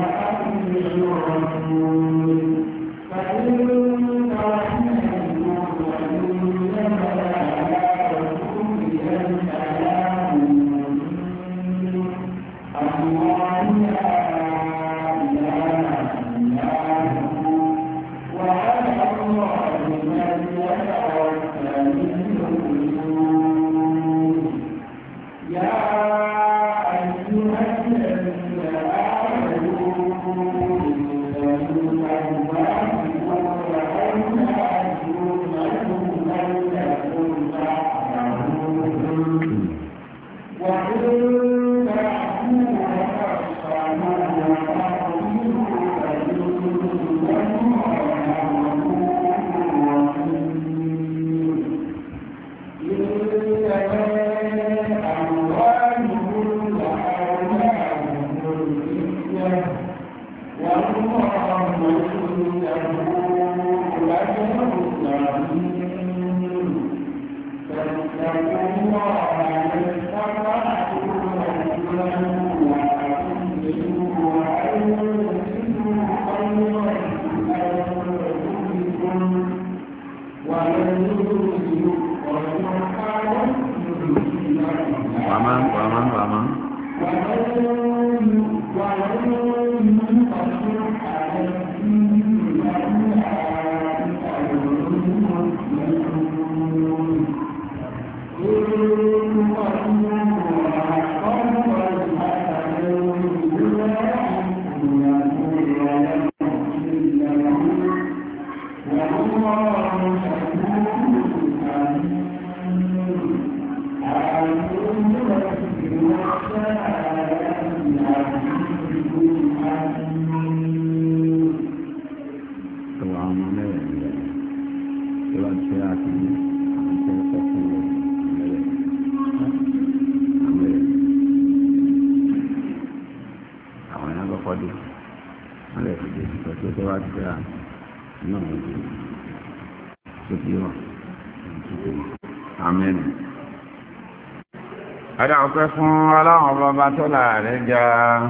Ọpẹ́ fún Ọlọ́run ọba tó láàrẹ já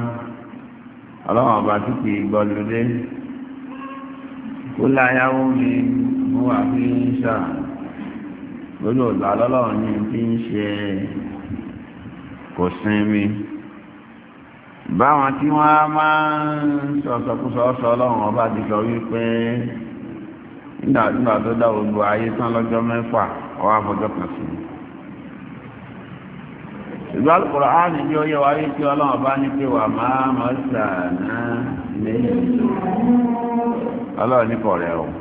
Ọlọ́run ọba tó kìí gbọ́lódé kó láyáwó mi mú wà fi ń ṣà lójú ọ̀gbà lọ́lọ́run ní tí ń ṣe kò sinmi báwọn tí wọ́n máa ń sọ̀sọ̀kúsọ̀ Ọlọ́run ọba ti sọ wípé nígbà tó dá gbogbo ayé tán lọ́jọ́ mẹ́fà ọwọ́ àfọjọ́ kan sí ìgbà Al-Qur'ani ní ó yẹ wá rí tí Ọlọ́run bá ní pé wà máa mọ́ sàánà ní Ọlọ́run ní kọ̀rẹ́ ọ̀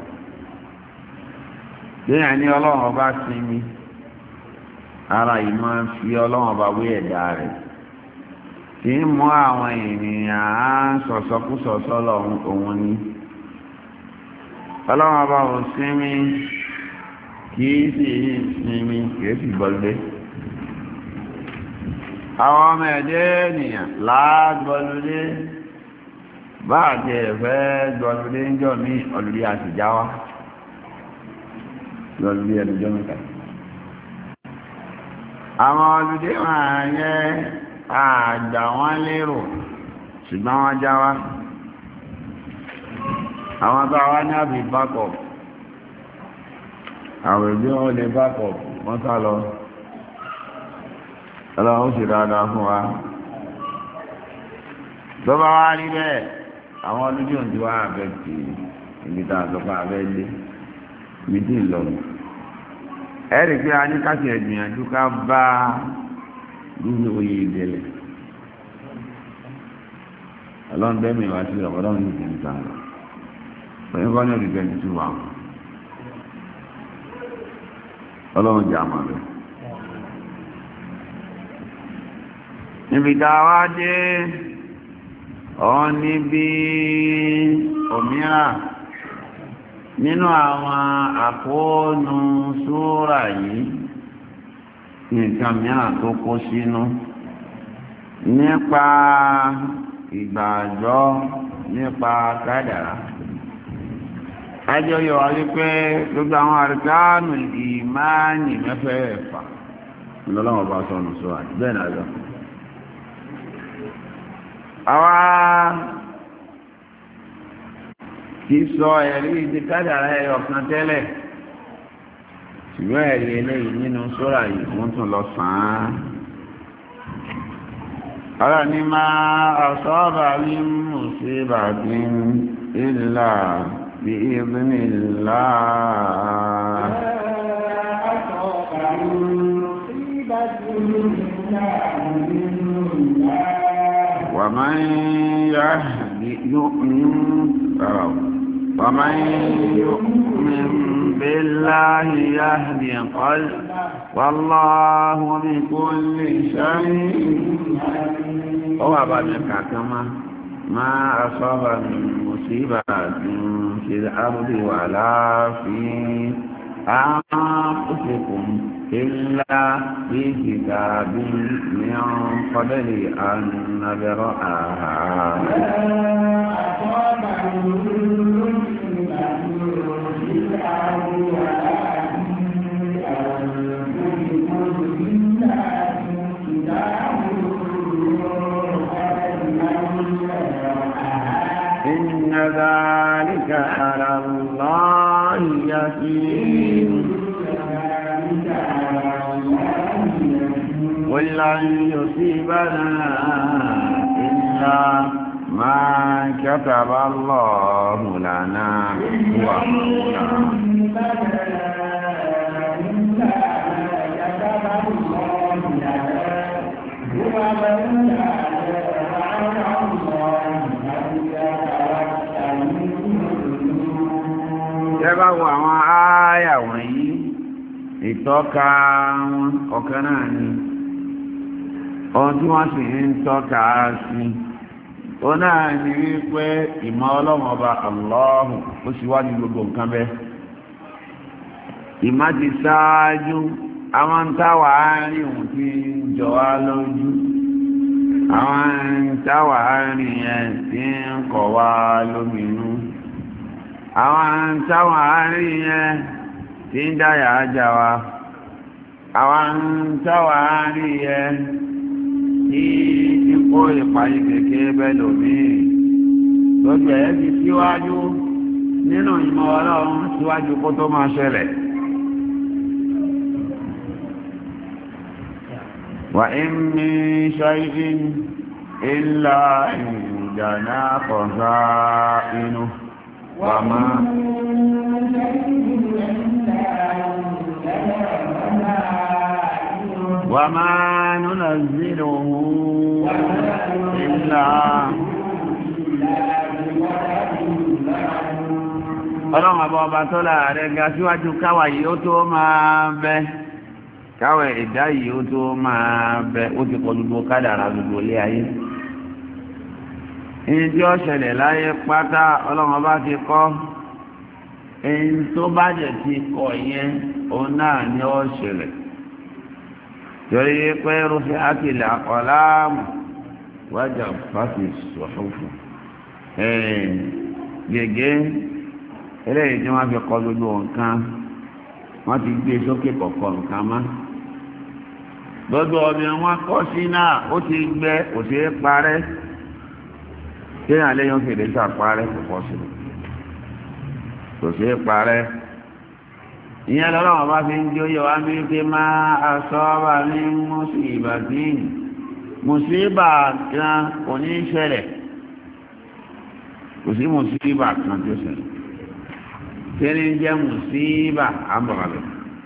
léyìn ní Ọlọ́run bá sinmi ara yìí máa ń fi Ọlọ́run bá wé ẹ̀dá rẹ̀ tí ń mú àwọn ènìyàn sọ̀sọ̀kúsọ̀ sọ́lọ̀ òun ní Ọlọ́run bá ò sinmi kìí sì sinmi kìí sì gbọ́lé àwọn ọmọ ẹ̀dẹ́ ènìyàn láàgbọ́lúdé bá àti ẹ̀fẹ́ gbọ́lúdé ń jọ ní ọlúdé àtìjáwá lọ́lúdé ẹlùjọ́ mẹ́ta àwọn ọlúdé máa yẹ àgbà wọn lérò ṣùgbọ́n wọ́n jáwá àwọn tó wá ní àbí bákọ̀ àwọn ìbí wọn lè bákọ̀ wọ́n sá lọ Ọlọ́run ó sì dáadáa fún wa tó bá wá rí bẹ́ẹ̀ àwọn ọdún òǹtí wá àbẹ́ tì ibi tá a sọ fún abẹ́ lé ibi tí ì lọ́nà ẹ̀rì pé a ní káṣí ẹ̀gbìyànjú ká bá dúró oyè ìdẹ̀lẹ̀ Ọlọ́run bẹ́ẹ̀mì wá sí Ọlọ́run ní ìdílé kan lọ pẹ̀lú kọ́ ní òdìgbẹ́ ti tún wà Ọlọ́run jẹ́ àmọ́ bẹ́ẹ̀. níbi tá a wá dé ọ́n níbi òmíràn nínú àwọn àkóónú súrà yìí nǹkan mìíràn tó kó sínú nípa ìgbàgbọ́ nípa kádàrá ajọ́yọ̀ wá wípé gbogbo àwọn àrùkánù ìmáànì mẹ́fẹ̀ẹ̀fà lọ́lọ́wọ́ bá sọnù sọ àti bẹ́ẹ̀ náà lọ àwa sísọ ẹ̀rí ti kádàrá ẹyọ kan tẹ́lẹ̀ ṣùgbọ́n ẹ̀rí eléyìí nínú sura yìí wọ́n tún lọ sàn án. ọ̀rọ̀ ni máa asaba min musibatin illa bi idhnillah. ومن يؤمن بالله يهدي قلبه والله بكل شيء. هو بعد كما ما أصاب من مصيبة في الأرض ولا في أنفسكم إلا في كتاب من قبل أن نبرأها. إن ذلك على الله يسير. قل لن يصيبنا إلا ما كتب الله لنا هو Ẹbá wo àwọn ááyà wọ̀nyí, ìtọ́ka wọn ọ̀kan náà ni. Ohun tí wọ́n sì ń tọ́ka sí, ó náà ní wípé ìmọ̀ Ọlọ́run Ọba Allahu ó sì wá ní gbogbo nǹkan bẹ́ẹ̀. Ìmọ̀ ti ṣáájú, àwọn táwà áárín òun ti jọ wá lójú. Àwọn táwà áárín yẹn ti ń kọ̀ wá lóminú. Àwọn táwà áárín yẹn ti ń dáyà ájá wa. Àwọn táwà áárín yẹn tí ipò ìpàyè kẹ̀kẹ́ bẹ́ lòmí lọ́jọ́ ẹ̀ ti síwájú nínú ìmọ̀ Ọlọ́run síwájú kó tó máa ṣẹlẹ̀. Wa in min shay'in illa indana khaza'inuhu wa ma وما ننزله إلا ọlọ́run àbọ̀ ọba tó láàrẹ ga síwájú káwà yìí ó tó máa bẹ káwà ẹ̀dá yìí ó tó máa bẹ ó ti kọ gbogbo kádàrá gbogbo ilé ayé. èyí tí ó ṣẹlẹ̀ láyé pátá ọlọ́run ọba ti kọ èyí tó bá jẹ̀ ti kọ yẹn òun náà ni ó ṣẹlẹ̀. torí pé rúfin àkìlẹ̀ àkọláàmù wájà fásitì sọ̀fúnfún gègé eléyìí tí wọ́n fi kọ gbogbo nǹkan wọ́n ti gbé sókè kọ̀kọ̀ nǹkan má gbogbo ọmọ wọn kọ́ sí náà ó ti gbẹ kò sí parẹ́ tí àléyàn fèrè sàparẹ́ kò kọ́ sí kò sí parẹ́. ìyẹn lọ́lọ́wọ́ bá fi ń jó yọ wá bí pé máa asọ́ọ́bà ní mùsíbàtì mùsíbà kan kò ní ṣẹlẹ̀ kò sí mùsíbà kan tó ṣẹlẹ̀ tí ní jẹ́ mùsíbà àbọ̀rọ̀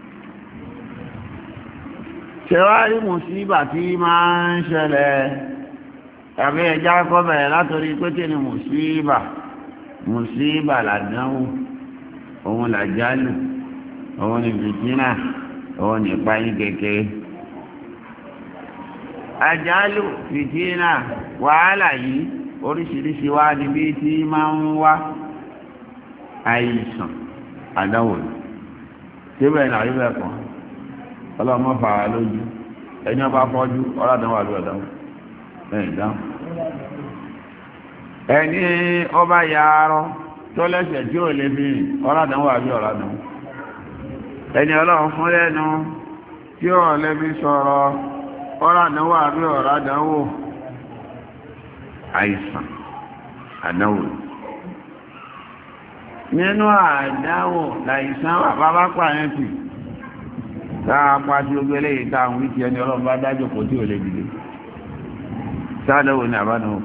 ṣẹwárí mùsíbà tí máa ń ṣẹlẹ̀ tàbí ẹjá kọ́ bẹ̀rẹ̀ látọrí pé tí ni mùsíbà làdánwò òun làjálù òun ni fìtínà òun ni ìpayín kékeré. àjálù fìtínà wàhálà yìí oríṣiríṣi wá níbi tí máa ń wá àìsàn àdánwò síbẹ̀ náà yíbẹ̀ kan ọlọ́mọ fàá lójú ẹni ọba fọ́jú ọlọ́dánwò àlú ọ̀dánwò ẹ̀yìn dáhùn ẹni ọba yàárọ̀ tó lẹ́sẹ̀ tí ò lè fi ọlọ́dánwò àbí ọ̀lọ́dánwò ẹni ọlọ́run fún lẹ́nu tí ó lẹ́bí sọ̀rọ̀ ọ̀rádánwò àbí ọ̀rádánwò àìsàn àdánwò nínú àdáwò láìsán bàbá pààyàn tì táà pàtí ogbélé ìtàwọn ìtì ẹni ọlọ́run bá dájò kò tí ò lè dìde sáàdọ̀wò ní àbádọ̀wò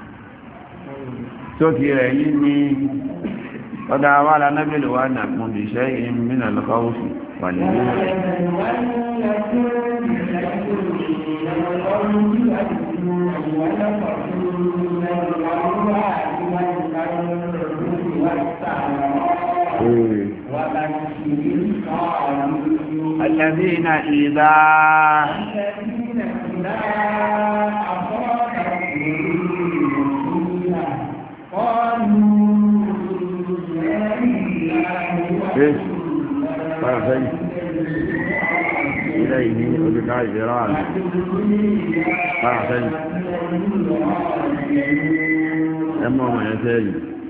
tó ti rẹ̀ yí ní ọdá awára nábìlì wà nàkùn lè ṣe ìmìnà lọ́kọ́wọ́sì wà ní الذين إذا إليه أدكى إيران فأحسن أما ما يتاج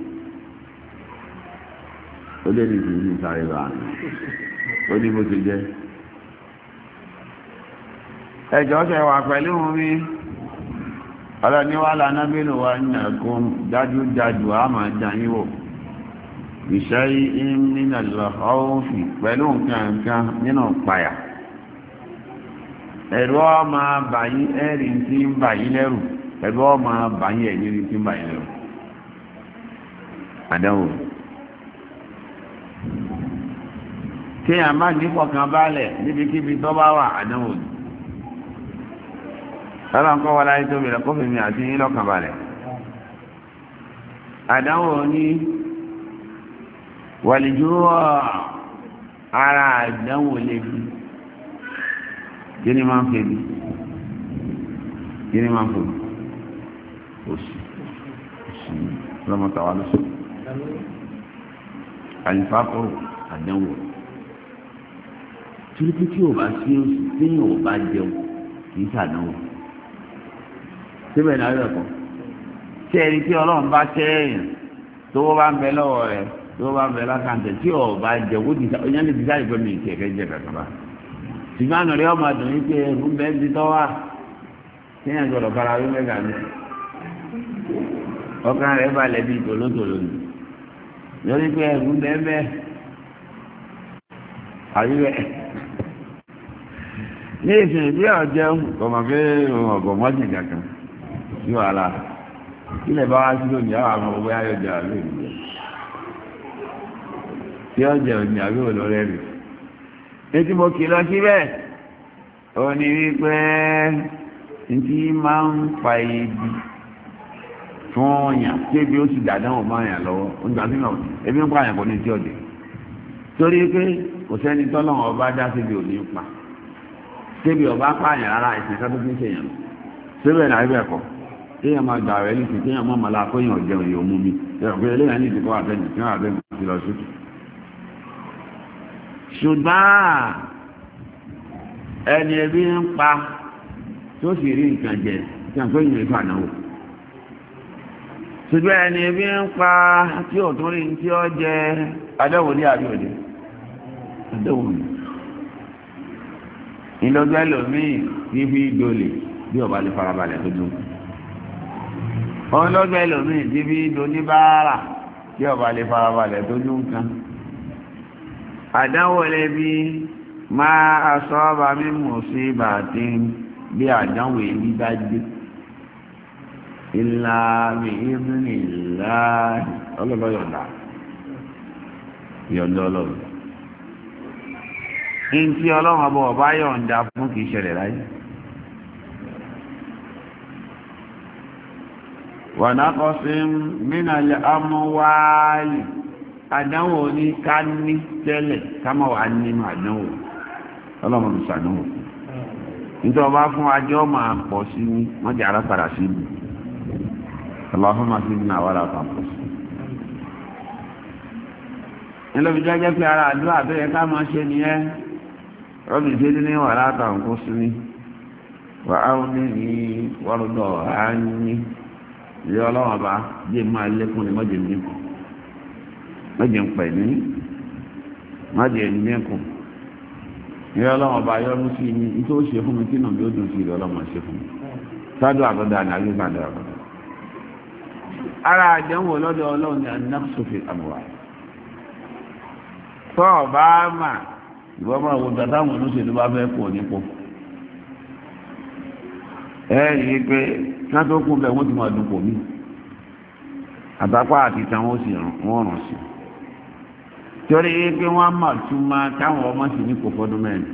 وليني في سعيدان ولي مسجد ẹjọ́ ṣe wà pẹ̀lú mi ọlọ́niwà lánàbílò wà ní ẹ̀kún dájúdájú a máa dáyíwò ìṣẹ́ ìmìnà lọ́ọ̀fì pẹ̀lú nǹkan nínú pàyà ẹ̀rọ ọmọ bàyí ẹ̀rì tí ń bàyí lẹ́rù ẹ̀rọ ọmọ bàyí ẹ̀yìnrí tí ń bàyí lẹ́rù àdánwò kí a má nípọ̀kan bálẹ̀ níbikíbi tó bá wà àdánwò ọlọ́nkọ́ wọlá ètò ìrẹ̀ kófì mi àti yín lọ́kàn balẹ̀ àdánwò ní wàlìjú ara àdánwò lébi kí ni máa ń fẹ́ bí kí ni máa ń fẹ́ òsì lọ́mọtàwà lọ́sọ̀ àlìfáàkọ́ àdánwò tí ó bá sí òsì tí yóò bá jẹun kì í sàdánwò síbẹ̀ náà rẹ̀ kọ́ tí ẹni tí ọlọ́run bá tẹ́ẹ̀yàn tó bá ń bẹ lọ́wọ́ rẹ̀ tó bá ń bẹ lákàntẹ̀ tí ọ̀ bá jẹ kó ti ọyàn lè ti sáré pé mi ì tiẹ̀ fẹ́ jẹ kankan bá ṣùgbọ́n àná rẹ̀ ọmọ àdùn yìí pé ẹ̀rù ń bẹ́ ń di tọ́wà kéèyàn gbọ́dọ̀ fara wí mẹ́gà mi ọkàn rẹ̀ balẹ̀ bíi tòlótòló ni lórí pé ẹ̀rù ń bẹ́ bẹ́ àyíwẹ̀ ní ìsìn bí ọ̀jẹ̀ kọ̀mọ̀ pé ọ̀gọ̀ mọ́sìn kankan sí wàhálà ilẹ̀ bá wá sí lónìí àwọn ọmọ ọgbẹ́ ayọ̀jẹ̀ àlọ́ ìjẹ́ tí ọ̀jẹ̀ òní àbí olórẹ́ rẹ̀ etí mo kì lọ síbẹ̀ ó ní wípé tí máa ń pa ibi fún ọ̀yàn tí ebi ó sì dàdánwò máa yàn lọ́wọ́ oúnjẹ tí náà ebi ń pa àyàn kò ní tí ọ̀dẹ̀ torí pé kò sẹ́ni tọ́lọ́wọ́ ọba dá síbi òní pa síbi ọba pààyàn rárá ìsìn ká tó fi ń ṣèyàn síbẹ̀ náà ibẹ̀ kọ̀ kéèyàn máa gbà rẹ̀ nísìn kéèyàn máa mọ̀lá kóyàn jẹun yóò mú mi ẹ̀rọ pé eléyàn ní ìdíkọ́ àtẹ́jì tí wọ́n àtẹ́jì ti lọ sókè ṣùgbọ́n ẹni ebi ń pa tó sì rí nǹkan jẹ tí a ń pè ní ìfà náà ṣùgbọ́n ẹni ebi ń pa tí ò tún rí tí ó jẹ adẹ́wò ní àbí òde adẹ́wò ní ìlọ́gbẹ́ lòmíì tí fi dolè bí ọba lè farabalẹ̀ tó dùn ọlọ́gbẹ́ lòmíì tí fi doníbàárà tí ọba lè farabalẹ̀ tó dùn kan àdánwò lẹ́bí máa asọ́ọ́bà mímú sí bàtí bí àdánwò èyí bá dé ìlà mi ìrìn ìlà ọlọ́lọ́yọ̀dá yọ̀ndọ́ ọlọ́run in tí ọlọ́run ọba ọba yọ̀ǹda fún kìí ṣẹlẹ̀ láyé wà náà kọ́ sí mínàlẹ̀ amúwáàlì àdánwò ní ká ní tẹ́lẹ̀ ká mọ̀ wá nínú àdánwò ọlọ́run ṣàdánwò nítorí ọba fún ajọ́ máa pọ̀ sí ní wọ́n jẹ́ arápadà sí ibi ọlọ́run máa fi ní àwọn arápapọ̀ sí nílòmí jẹ́jẹ́ pé ara àdúrà tó yẹ ká máa ṣe nìyẹn rọ́bì tí ní wà látàwọn kó sí ní wà á ní ní wọ́rọ̀dọ̀ á ní ilé ọlọ́wọ́n bá jẹ́ máa lékún ní mọ́jẹ̀ níkù mọ́jẹ̀ ń pẹ̀ ní mọ́jẹ̀ níkù ilé ọlọ́wọ́n bá yọ́nú sí ní tó ṣe fún mi tí nà bí ó dùn sí ilé ọlọ́wọ́n ṣe fún mi sáájú àtọ́dá ní ayé ìgbàdà àtọ́dá ara àdánwò lọ́dọ̀ ọlọ́run ní anáṣọ́fẹ́ àmúwà tọ́ ọ̀bá mà ìwọ́n máa wo gbà táwọn olóṣèlú bá fẹ́ pọ̀ nípò rí i pé kí wọ́n tó kún bẹ́ẹ̀ wọ́n ti máa dùn pò mí àtàpá àti ìtàn wọn sì wọ́n ràn sí torí pé wọ́n á mà túmọ̀ káwọn ọmọ sì ní kò fọdún mẹ́rin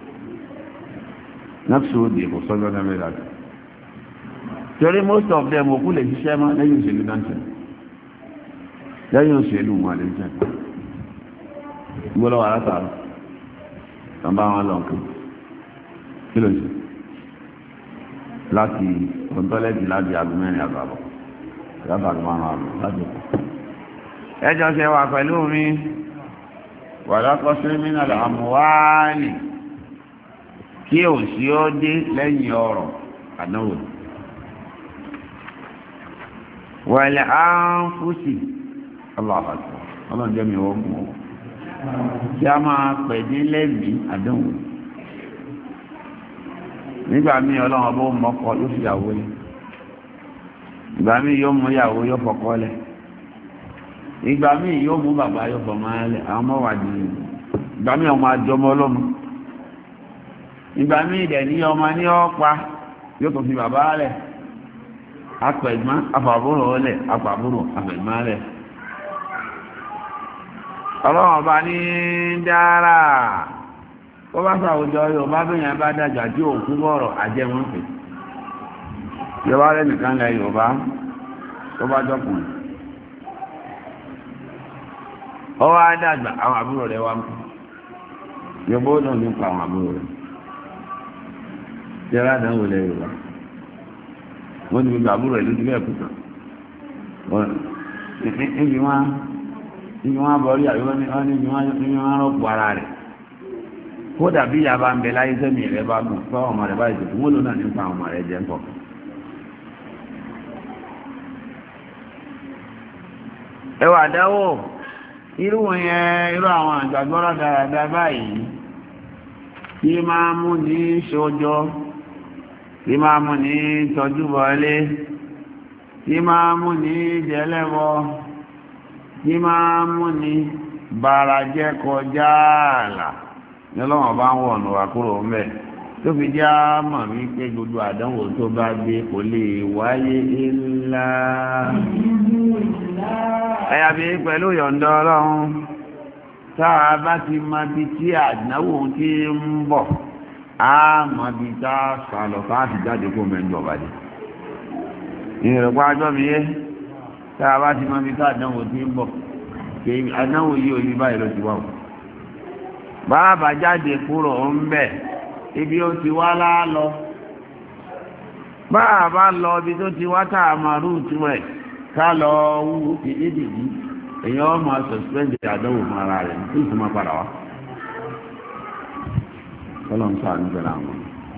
náà sóde kò sọ́jọ́ náà mẹ́rin àti torí most of them òkú lè ṣiṣẹ́ mọ́ lẹ́yìn òṣèlú dáńtẹ̀ lẹ́yìn òṣèlú wọn lè jẹ́ gbọ́dọ̀ wà látàrọ tàn bá wọn lọ nǹkan kí ló ṣe láti kọ́ńtọ́lẹ́tì láti aago mẹ́rin àbàbọ̀ látàrí márùn àbọ̀ láti kọ́ ẹjọ́ ṣe wà pẹ̀lú mi wà lákọ́sí mínà àmúwáàlì kí òṣì ó dé lẹ́yìn ọ̀rọ̀ àdánwò wẹ̀lẹ̀ áńfúsì ọlọ́àbàtọ̀ ọlọ́njẹ́ mi wọ́n mú ọ kí a máa pẹ̀dé lẹ́bí àdánwò nígbà míì ọlọ́run ọbọ̀ mọ́kọ yóò fi yàwó lẹ̀ ìgbà míì yóò mú yàwó yóò fọkọ lẹ̀ ìgbà míì yóò mú bàbá yóò fọmọ lẹ̀ àwọn ọmọ wà ní ìgbà míì ọmọ àjọmọ ọlọ́mọ ìgbà míì dẹ̀ ní ọmọ ní ọ̀pá yóò tó fi bàbá lẹ̀ apẹ̀gbọ́n afàbúrò lẹ̀ apàbúrò apẹ̀gbọ́n lẹ̀ ọlọ́run ọba ní dára ó bá sàwùjọ Yorùbá bẹ́yàn bá dàjà tí òkú bọ̀rọ̀ àjẹmọ́ pè Yorùbá rẹ̀ nìkan lẹ Yorùbá tó bá jọkùnrin ó wá dàgbà àwọn àbúrò rẹ̀ wá ń kú Yorùbá ó dùn nípa àwọn àbúrò rẹ̀ jẹ́rẹ́ àdánwò lẹ Yorùbá wọ́n ti gbogbo àbúrò rẹ̀ lójú bẹ́ẹ̀ kú tán ibi wọn bọ̀ rí àyíwọ́n ní ibi wọn rọ́pò ara rẹ̀ kódà bí ìyá bá ń bẹ láyé sẹ́mi rẹ̀ bá gùn fọ́ ọmọ rẹ̀ báyìí tó wọ́n lò náà nípa ọmọ rẹ̀ jẹ́ pọ̀. ẹwà dáwọ́ irú yẹn irú àwọn àgbàgbọ́rọ̀ dáradára báyìí kí máa mú ní ṣọjọ́ kí máa mú ní tọ́jú bọ́lé kí máa mú ní jẹ́lẹ́bọ kí máa mú ní bàràjẹ́ kọjá ààlà ní ọlọ́wọ̀n bá ń wọ̀ ọ̀nà wà kúrò mẹ́ tó fi já mọ̀ wípé gbogbo àdánwò tó bá gbé kò lè wáyé ńlá ẹ̀yàbí pẹ̀lú yọ̀ǹda ọlọ́run táà bá ti mọ bí tí àdánwò tí ń bọ̀ á mọ bí tá a sàlọ̀ fáàtì jáde kó mẹ́jọ bàjẹ́ ìrẹ̀pọ̀ ajọ́ mi yé táà bá ti mọ bí tá àdánwò tí ń bọ̀ kí àdánwò yìí ò ní báyìí ló ti wà wọ́n bàbá jáde kúrò ń bẹ̀ ibi ó ti wá lálọ bàbá lọ ibi tó ti wá tá a máa rúùtù rẹ̀ ká lọ wúwo ti dídìdí èèyàn máa suspend àdánwò fún ara rẹ̀ tí ìfún máa padà wá kọ́lọ̀ ń sọ àníbẹ̀rẹ̀ àwọn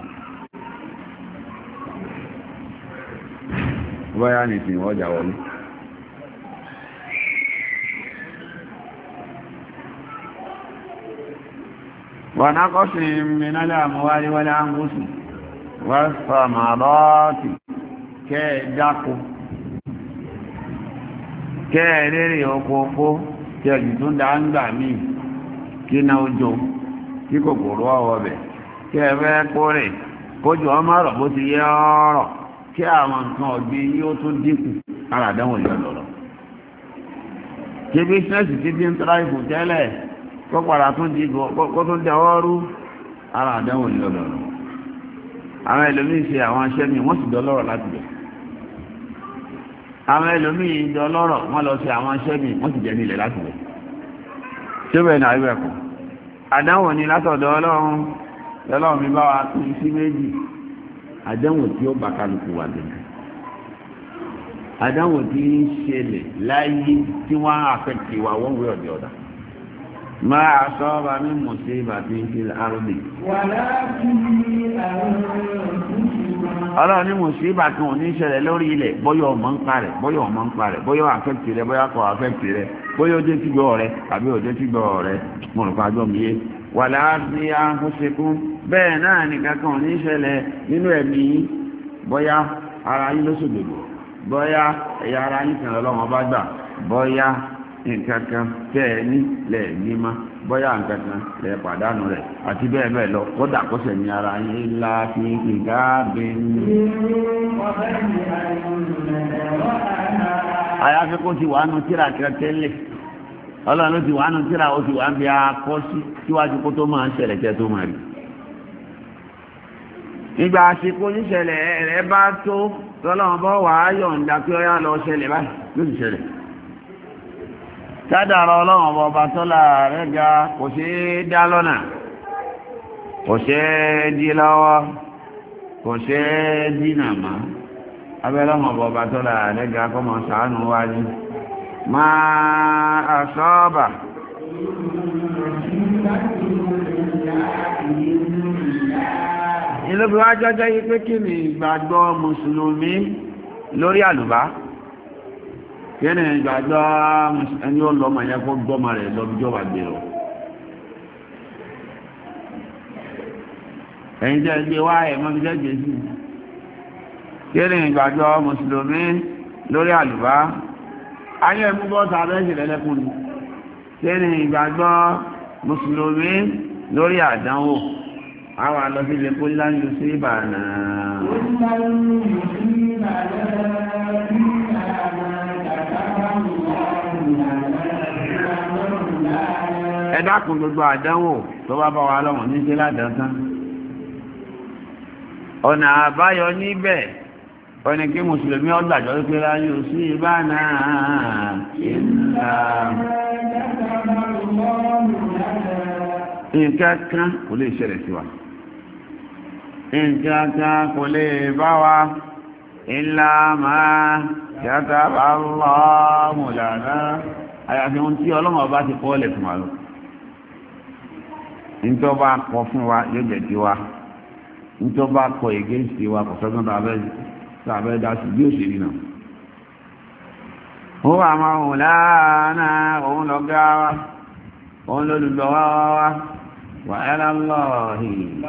bóyá nìsín ọjà wọlé ونقص من الأموال والأنفس والثمرات كدقوا kẹ́ẹ̀rẹ́rẹ́ ọkọ̀ọ̀kọ́ tí ẹ̀jù tó dá ń gbà míì kí na ojò kí kòkòrò ọwọ́ bẹ̀ kí ẹ̀fẹ́ kó rẹ̀ kójú ọmọ rọ̀ bó ti yẹ ọ̀rọ̀ kí àwọn nǹkan ọ̀gbìn yóò tún dínkù aládánwò yọ lọ́rọ̀ kí bísínẹ́sì ti dín tíráìfù tẹ́lẹ̀ kó padà tún di kó tún dẹwọ́ rú aládánwò yọ lọ́rọ̀ àwọn ẹlòmíì ṣe àwọn aṣẹ́ mi wọ́n sì dọ́lọ́rọ̀ láti bẹ̀ àwọn ẹlòmíì ìjọ lọ́rọ̀ wọ́n lọ sí àwọn aṣẹ́ mi wọ́n sì jẹ́ nílẹ̀ láti rẹ̀ ṣé bẹ́ẹ̀ náà ibẹ̀ kọ́ àdánwò ni látọ̀dọ̀ ọlọ́run mi bá wa pín sí méjì àdánwò tí ó bá kálukú wà lẹ́nu àdánwò tí ń ṣẹlẹ̀ láyé tí wọ́n á àfẹ́kì wa wọ́n wé ọ̀dẹ̀ ọ̀dà máa sọ́ọ́ba ní mùsíbà tí ń fi àrùbí ọlọ́run ní mùsíbà tí wọ́n ní ṣẹlẹ̀ lórí ilẹ̀ bóyá ọmọ ń pa rẹ̀ bóyá ọmọ ń pa rẹ̀ bóyá àfẹ́kì rẹ̀ bóyá kọ̀ àfẹ́kì rẹ̀ bóyá ó dé tí gbọ́ rẹ̀ tàbí ó dé tí gbọ́ rẹ̀ mo rò pàjọ́ mi yé wà láàbí àfúnṣekún bẹ́ẹ̀ náà nìkan kan ní ṣẹlẹ̀ nínú ẹ̀mí bóyá ara yín ló ṣòdòdò bóyá ẹ̀yà ara yín kan lọ́wọ́ bá gbà bóyá nǹkan kan tẹ́ ẹ ní lẹ̀ ní má bóyá nǹkan kan lẹ̀ pàdánù rẹ̀ àti bẹ́ẹ̀ bẹ́ẹ̀ lọ kódà kó sẹ̀ ní ara yín ńlá fi kíkà bẹ́ẹ̀ ní. àyàfi kó ti wà nù tíra tẹ́lẹ̀ ọlọ́run ló ti wà nù tíra ó ti wà ń bí akọ́ sí síwájú kó tó máa ń ṣẹlẹ̀ kẹ́ tó máa rí. ìgbà àsìkò oníṣẹ̀lẹ̀ rẹ̀ bá tó tọ́lọ́run bọ́ wàá yọ̀ǹda pé ó yá lọ ṣẹlẹ̀ báyìí ló ti ṣẹlẹ̀. kádàrá ọlọ́run ọba tọ́lá rẹ̀ ga kò ṣe é dá lọ́nà kò ṣe é dí lọ́wọ́ kò ṣe é dínà mọ́ abẹ́lọ́run ọba tọ́lá rẹ̀ ga kọ́ mọ́ ṣàánú wájú máa àṣọ́ọ̀bà ìlú bí wá jọ́jọ́ yí pé kí ni ìgbàgbọ́ mùsùlùmí lórí àlùbá kí ni ìgbàgbọ́ ẹni ó lọ́mọ yẹn kó gbọ́mọ rẹ̀ lọ́bíjọ́ wà gbèrò ẹ̀yin jẹ́ gbé wá ẹ̀mọ́ bí jẹ́ jésù kí ni ìgbàgbọ́ mùsùlùmí lórí àlùbá ayé ẹ̀mú bọ́ta abẹ́sì lẹ́lẹ́kùn ni kí ni ìgbàgbọ́ mùsùlùmí lórí àdánwò àwọn àlọ́sí ilé kó láńlú sí ìbànà ẹ dákun gbogbo àdánwò tó bá bá wa lọ́wọ́ ní ṣe ládàátán ọ̀nà àbáyọ níbẹ̀ ọ̀nà kí mùsùlùmí ọgbàjọ́ wípé láńlú sí ìbànà ìlà nǹkan kan kò lè ṣẹlẹ̀ sí wa nǹkan kan kò lè bá wa illa ma kataba Allahu lana àyàfi ohun tí ọlọ́mọ bá ti kọ́ lẹ̀ fún wa lọ nítorí bá kọ fún wa yóò jẹ́ ti wa nítorí bá kọ ègé sí wa kò sọ́gbọ́n tàbẹ́ dá sí bí ó ṣe rí náà ó wà máa hùn láàánà òun lọ gá wa òun lólùlọ́wọ́ wa وعلى الله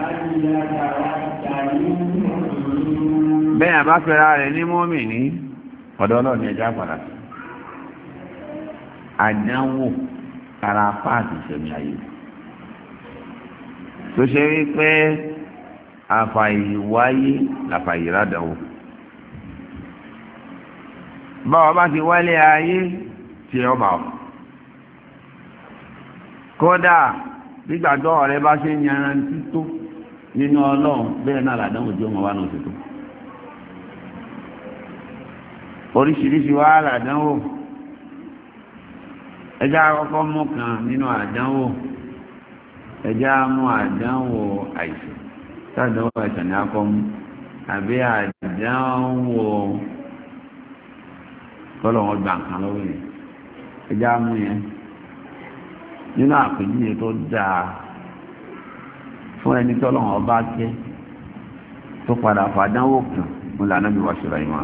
bẹ́ẹ̀ bá pẹ̀lá rẹ̀ ní mùmínì ọ̀dọ̀ Ọlọ́run ẹjá padà àdánwò ara pàtì ìṣẹ̀mí ayé tó ṣe rí pé àfàìwáyé làfàìrádàwò báwa bá ti wálé ayé tí ọba kódà gbígbàgbọ́ ọ̀rẹ́ bá ṣe ń yanrantí tó nínú Ọlọ́run bẹ́ẹ̀ náà làdánwò tí ó mọ̀ wá náà ṣètò oríṣiríṣi wá làdánwò ẹjá àkọ́kọ́ mú kan nínú àdánwò ẹjá mú àdánwò àìsàn tàdánwò àìsàn ní akọ́mú àbí àdánwò tọ́lọ̀ wọn gbà nǹkan lọ́wọ́ yẹn ẹjá mú yẹn nínú àpèjúwe tó dáa fún ẹni tí Ọlọ́run ọba kẹ́ tó padà fàdánwò kan fún lànà bí wàá ṣọlá ìmọ̀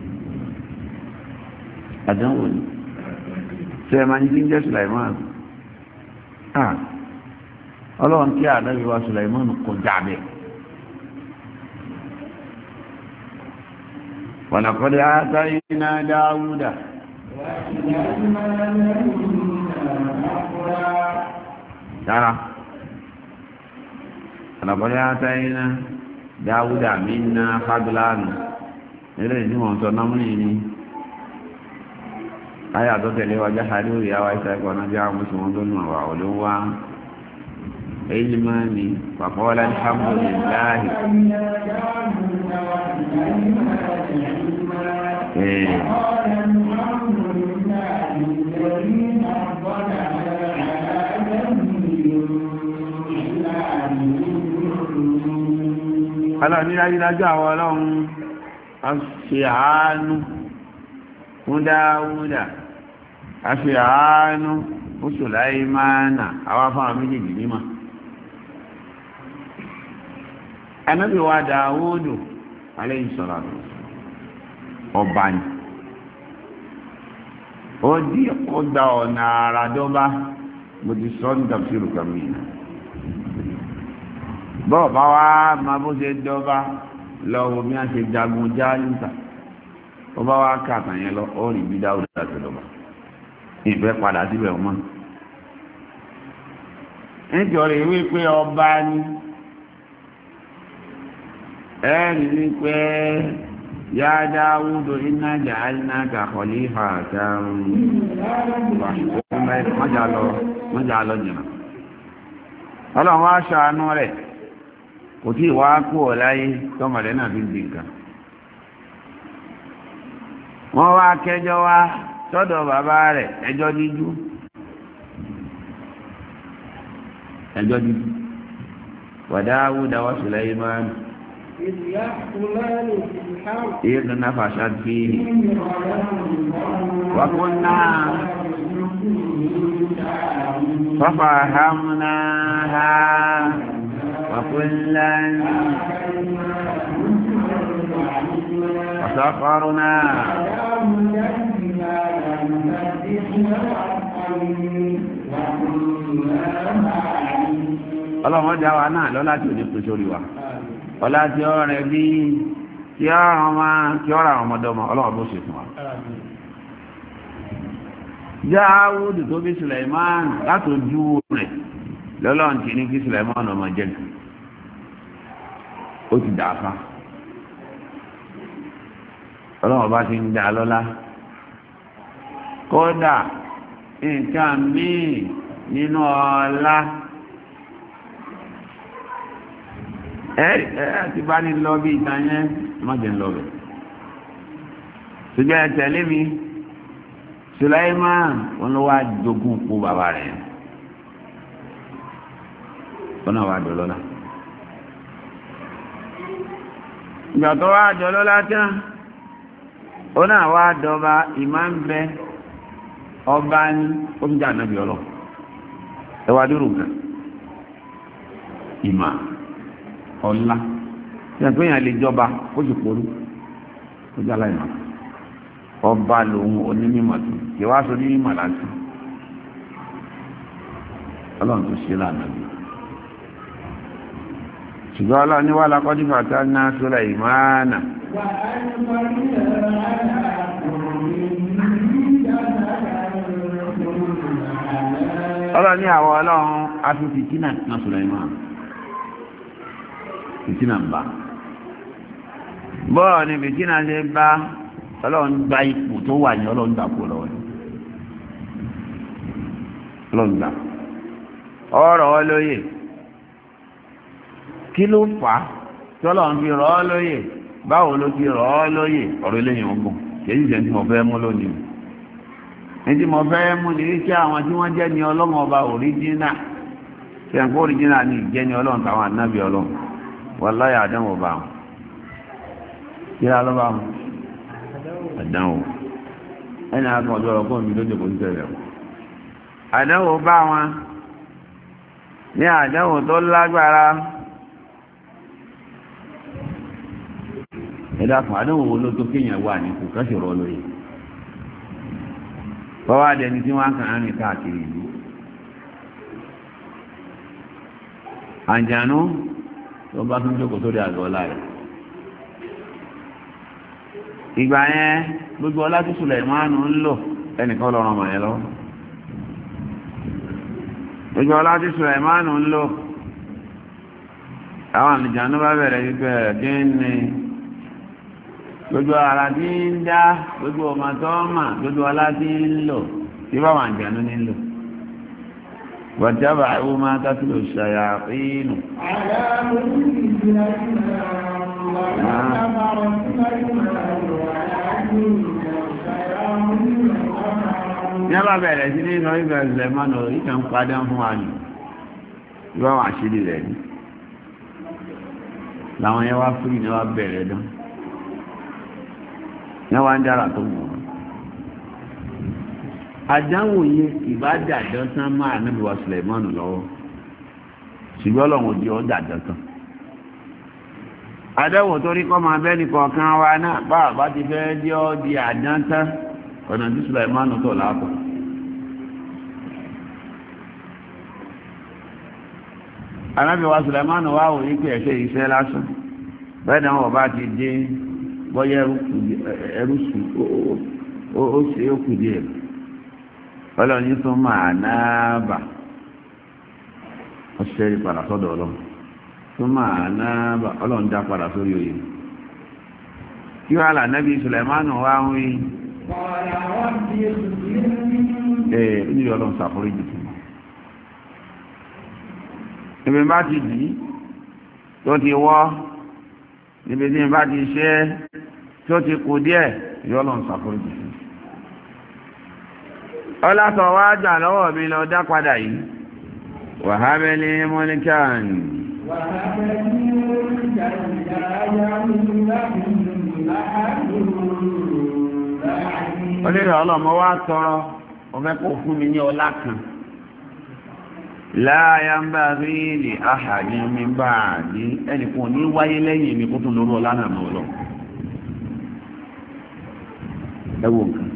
àdánwò ni ṣe ẹ máa ń jíjẹ́ Sùláìmọ́ Ọlọ́run kí ànábì wàá ṣọlá ìmọ̀ kò já bẹ́ẹ̀. ولقد آتينا داود ترى ولقد آتينا داود منا فضلا eléyìí tí wọ́n sọ námúlì ní ayé àtọ́tẹ̀lé wájá sáré orí àwọn ìṣẹ́kọ̀ọ́ náà bí àwọn mùsùlùmí tó nù àwọn olówó èyí máa ní pàpọ́wọ́lá alhamdulillahi aláàní dájúdájú àwọn ọlọ́run a ṣe àánú fún Dáúdà a ṣe àánú fún Sùláímánà àwọn afọ́nà méjèèjì mímọ̀ Ànábì wa Dáúdù alayhi salatu ọba ni ó dí ọgbà ọ̀nà àràdọ́bá mo ti sọ ní tafsiru kàmínà bọ́ọ̀ bá wá máa bó ṣe dọ́bá lọ́wọ́ bí wọ́n ṣe jagun Jálútà ó bá wá kàtàn yẹn lọ ó rí bí Dáúdà ti lọ́ba ìfẹ́ padà síbẹ̀ mọ́ nítorí wípé ọba ní ẹ̀rí wípé yá Dáúdù inna ja'alnaka khalifatan mọ́jà lọ jìnà ọlọ́run wá ṣàánú rẹ̀ kò tí ìwá kú ọ̀ láyé tọ́mọ̀lẹ́ náà fi ń di nǹkan wọ́n wá kẹjọ wá sọ́dọ̀ bàbá rẹ̀ ẹjọ́ díjú wa Dáúdà wa Sùlẹ́ímánà إذ نفشت فيه وكنا ففهمناها وكلا وسخرنا ọlọ́run ọjà wa náà lọ́lá tí ò ní pèsè orí wa ọlá tí ó rẹ̀ bí kí ọ̀rọ̀ ọmọdọ́mọ ọlọ́run bó ṣe fún wa Dáúdù tó bí Sùlẹ̀mánù látòjú rẹ̀ lọ́lọ́run ti ní kí Sùlẹ̀mánù ọmọ jẹ́ ó ti dàáfà ọlọ́run bá ti ń dá lọ́lá kódà nǹkan míì nínú ọlá ti bá ní lọ bí ìta yẹn má jẹ́ lọ bẹ̀ ṣùgbọ́n tẹ̀lé mi Sùlẹ́ímánù wọn ló wá jogún kú bàbá rẹ̀ wọn náà wá dọ̀lọ́lá ìgbà tó wá dọ̀lọ́lá tán ó náà wá dọba ìmá ń bẹ ọba ní oúnjẹ ànábì ọlọ́ ẹwà dúró kan ìmá ọlá tí a gbéyàn lè jọba ó sì porú ó jẹ́ aláìmọ̀ ọba lòun onímọ̀ tó kí wá sọ ní mímọ̀ láti ọlọ́run tó ṣe lánàá bí ṣùgbọ́n ọlọ́run ní wà lákọ́jú fàtà náà Sùlẹ́ímánà ọlọ́run ní àwọn ọlọ́run afẹ́fẹ́ tínà náà Sùlẹ́ímánà ìtínà ń bá bọ́ọ̀ ni ìtínà ṣe bá ọlọ́run gba ipò tó wà ní ọlọ́run gbà kó lọ́wọ́ ní ọlọ́run gbà ọ̀rọ̀ ọlóyè kí ló fà á tí ọlọ́run fi rọ̀ ọ́ lóyè báwo ló fi rọ̀ ọ́ lóyè ọ̀rọ̀ eléyìí ọgbọ̀n kìí ṣe tí mo fẹ́ mú lónìí ní tí mo fẹ́ mú ní kí àwọn tí wọ́n jẹ́ ní ọlọ́run ọba òríjínà ṣe ń kó òríjínà ní ìjẹ́ ní ọlọ́run táwọn ànábì ọlọ́run wàláyà àdánwò bá wọn kíra ló bá wọn àdánwò ẹni àkànjọ ọ̀rọ̀kọ́ mi lójò kò ń tẹ̀lé wọn àdánwò bá wọn ní àdánwò tó lágbára ẹ̀dàkùn àdánwò wo ló tó kéèyàn wà ní kò kẹ́sì rọ lóye bọ́wá dẹni tí wọ́n kàn án rìn káàkiri ìlú àǹjànú tó bá tún jókòó sórí àgọ́ ọlá rẹ̀ ìgbà yẹn gbogbo ọlá tí Sùlẹ̀mánù ń lò ẹnìkan lọ́rọ̀ ọmọ yẹn lọ́wọ́ gbogbo ọlá tí Sùlẹ̀mánù ń lò àwọn àlùjànnú bá bẹ̀rẹ̀ wípé kí ni gbogbo ara tí ń dá gbogbo ọmọ tó mà gbogbo ọlá tí ń lò tí bá wọn àjànú ní lò واتبعوا ما تتلو الشياطين على ملك سليمان وما كفر سليمان ní ọba bẹ̀rẹ̀ sí ní ìlú ìgbà Sùlẹ̀mánù ìkà ń padà fún wa ní ìwà wà ṣílì rẹ̀ ní làwọn yẹn wá fúrì ní wá bẹ̀rẹ̀ dán ní wá ń dára tó mọ̀ àdánwò yẹn ìbádàjọ́ tán máa níbi wa Sùlẹ̀mánù lọ́wọ́ ṣùgbọ́n ọlọ́run òdi ọ̀dàjọ́ tán àdánwò torí kọ́ máa bẹ́ ní kọ̀ọ̀kan wa náà bá àbá ti fẹ́ dí ọ́ di àdán tán ọ̀nà tí Sùlẹ̀mánù tọ̀ láàpọ̀ anábì wa Sùlẹ̀mánù wá wò ní pé ẹ̀ṣẹ́ iṣẹ́ lásán bẹ́ẹ̀ náà wọ́n bá ti dé bọ́yá ẹrú sùn ó ṣe ó kù díẹ̀ ọlọ́run yìí tó máa náàbà ó ṣẹ́rí padà sọ́dọ̀ ọlọ́run tó máa náàbà ọlọ́run dá padà sórí oyè kí wàá là nẹ́bí Sùlẹ̀mánù wá ń wí ní ọlọ́run ṣàforíjì fún mi ibi bá ti dì í tó ti wọ́ níbi tí bá ti ṣe tó ti kù díẹ̀ yọ ọlọ́run ṣàforíjì fún mi ọlátọ̀ wá jà lọ́wọ́ mi lọ dá padà yìí wàhábẹ́lì mọ́líkàn ọlẹ́rẹ̀ ọlọ́mọ wá tọrọ ọmọ kó fún mi ní ọlá kan láàyà ń bá rí ilé àhàjì mi bá àdí ẹnìkan ní wáyé lẹ́yìn mi kó tún lórí ọlá náà mọ́ lọ ẹwọ nǹkan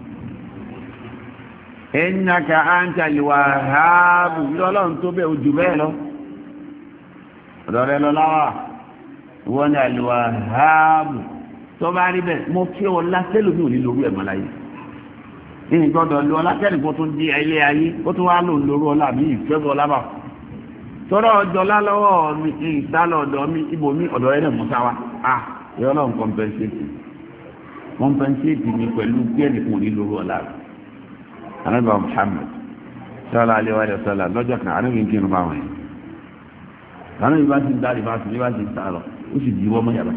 innaka antal wahhab lọ́lọ́run tó bẹ́ ojú bẹ́ẹ̀ lọ ọ̀dọ̀ rẹ lọ láwà wọ́n ní al-wahhab tó bá rí bẹ́ẹ̀ mo kí ọ látẹ́lù ní onílòrú ẹ̀mọ́ láyé ní gbọ́dọ̀ lọ látẹ́lù kó tún di ilé ayé kó tún wá lò lóru ọlá mi ìfẹ́ bọ́ lábà tọ́rọ ọjọ́ lálọ́wọ́ mi ìsálọ̀ ọ̀dọ̀ mi ibò mi ọ̀dọ̀ rẹ náà mọ́sá wa ìrọ̀lọ́run compensate mi pẹ̀lú bí ẹnìkan onílòrú ọlá rẹ̀ anábà Muhammad sallallahu alaihi wa sallam lọ́jọ́ kan anábì ń kírun báwọn yìí anábì bá ti ń dárí bá ti ní bá ti ń sá lọ ó sì di wọ́n mọ́ yàrá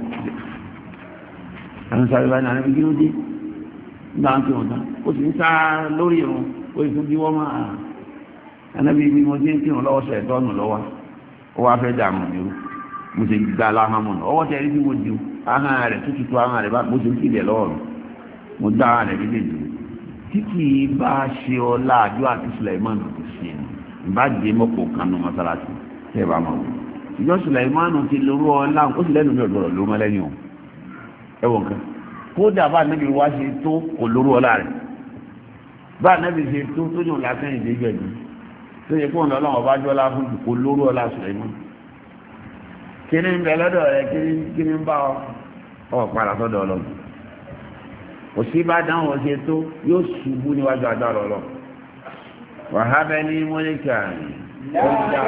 anábì sáré bá ní anábì kí ló dé nígbà ń kírun tán ó sì ń sá lórí irun ó sì tún di wọ́n mọ́ anábì bí mo ti ń kírun lọ́wọ́ sẹ̀ tọ́nù lọ́wọ́ ó wá fẹ́ dà mọ̀ nírú mo sì gba aláhàmọ̀ náà ọwọ́ tẹ̀ ẹ́ bí mo di ahọ́n rẹ̀ tútù ahọ́n rẹ̀ bá mo sì ń kílẹ̀ lọ́wọ́ mo dá ahọ́n rẹ̀ méjèèjì títí bá ṣe ọlá àjọ àti Suleiman ti ṣe ìbá dé mọ́pọ̀ kanú mọ́sálásí tẹ́ bá máa wò ìjọ Suleiman ti lórú ọlá ó sì lẹ́nu mi ọ̀dọ̀rọ̀ ló mọ́ lẹ́yìn o ẹwọ̀n kan kódà bá nẹ́bí wá ṣe tó kò lórú ọlá rẹ̀ bá nẹ́bí ṣe tó tó yàn lásán ìdí gbẹ̀dú tó yẹ kó ọ̀nà ọlọ́run ọba jọ́lá fún kò lórú ọlá Suleiman kí ni ń bẹ lọ́dọ̀ rẹ̀ kí ni ń bá ọ padà sọ́dọ̀ ọlọ́run òsì bá dáhùn ọ̀sẹ̀ tó yóò ṣubú níwájú agbára ọlọ́ wàhábẹ́ ní mọ́lẹ́kà ọjà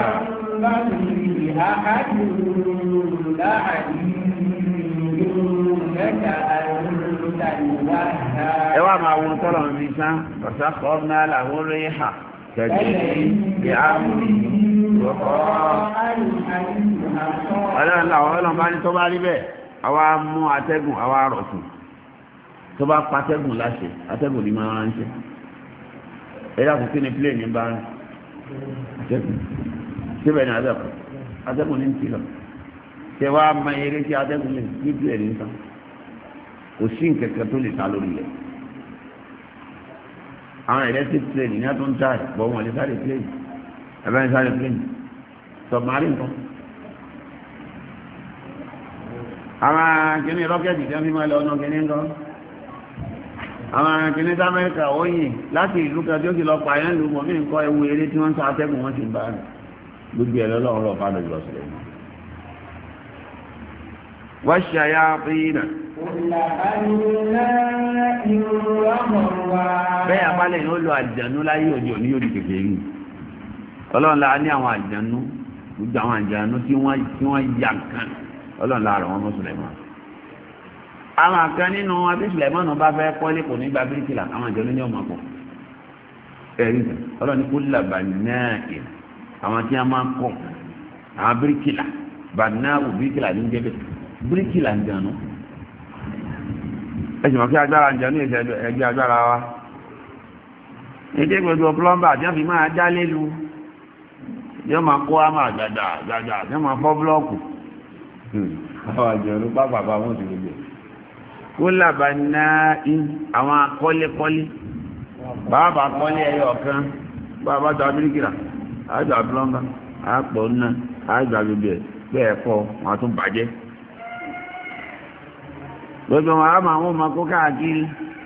ẹ wá máa wo tọ́lọ̀ mi sán ọ̀sá kọ́ọ̀nà làwọn orí hà tẹ̀lé bí àmì ọlọ́run làwọn ọlọ́run bá ní tó bá rí bẹ́ẹ̀ àwa mú atẹ́gùn àwa rọ̀tún tó bá pa atẹ́gùn láṣẹ atẹ́gùn ní máa ránṣẹ́ ẹ̀yà kò kí ni plane ní bá atẹ́gùn síbẹ̀ ní atẹ́gùn ní ti lọ ṣe wá ma eré sí atẹ́gùn lè ní plane ní sàn kò sí nkẹ̀kẹ́ tó lè ta lórí rẹ̀ àwọn electric plane ní atún táì bọ́ wọn lè sáré plane ẹ̀bẹ́ ní sáré plane submarine nǹkan àwọn kìíní rọ́kẹ́tì tí wọ́n fi máa lọ ọ̀nà kìíní nǹkan àwọn akẹ́kẹ́ ní Amẹ́ríkà oyin láti ìlú kan tí ó ti lọ pa ẹ̀yán ìlú mọ̀ mí nǹkan ewu eré tí wọ́n ń sọ atẹ́gùn wọn ti bá rẹ̀ gbogbo ẹ̀ lọ́lọ́run lọ bá lọ́jọ́ sílẹ̀ ní. wọ́n ṣe àyà pínà. bẹ́ẹ̀ apálẹ̀ yìí ó lo àjànú láyé òde òní yóò di kékeré rí ọlọ́run la ní àwọn àjànú gbogbo àwọn àjànú tí wọ́n yà nǹkan ọlọ́run la rọ̀ wọ́n mọ́ sílẹ̀ mọ́ àwọn kan nínú abísùlẹ̀mọ́nù bá fẹ́ kọ́lé kò ní gba bíríkìlà àwọn ìjọ ní ọmọ pọ̀ ẹ̀rí ọlọ́ni kó làbà náà ẹ̀ àwọn tí a máa ń kọ́ àwọn bíríkìlà bànáwò bíríkìlà ní jẹ́bẹ̀ bíríkìlà ń jẹun ẹ̀sìn mọ̀ kí agbára ń jẹun ẹgbẹ́ agbára wa èdè gbogbo plọ́mbà tí wọ́n fi máa já lélu yóò máa kó àmà àgbàdà yóò máa fọ́ búlọ́ọ̀kù àwọn àjẹ̀rú pápá wọn ti gbogbo kó làbà náà àwọn akọ́lékọ́lé bàbá kọ́lé ẹyọ kan bàbá tó abíríkìlà àjọ plọ́mbà àpò náà àjọ gbogbo ẹ̀ bẹ́ẹ̀ kọ́ wọn tún bàjẹ́ gbogbo wọn a máa wọn máa kó káàkiri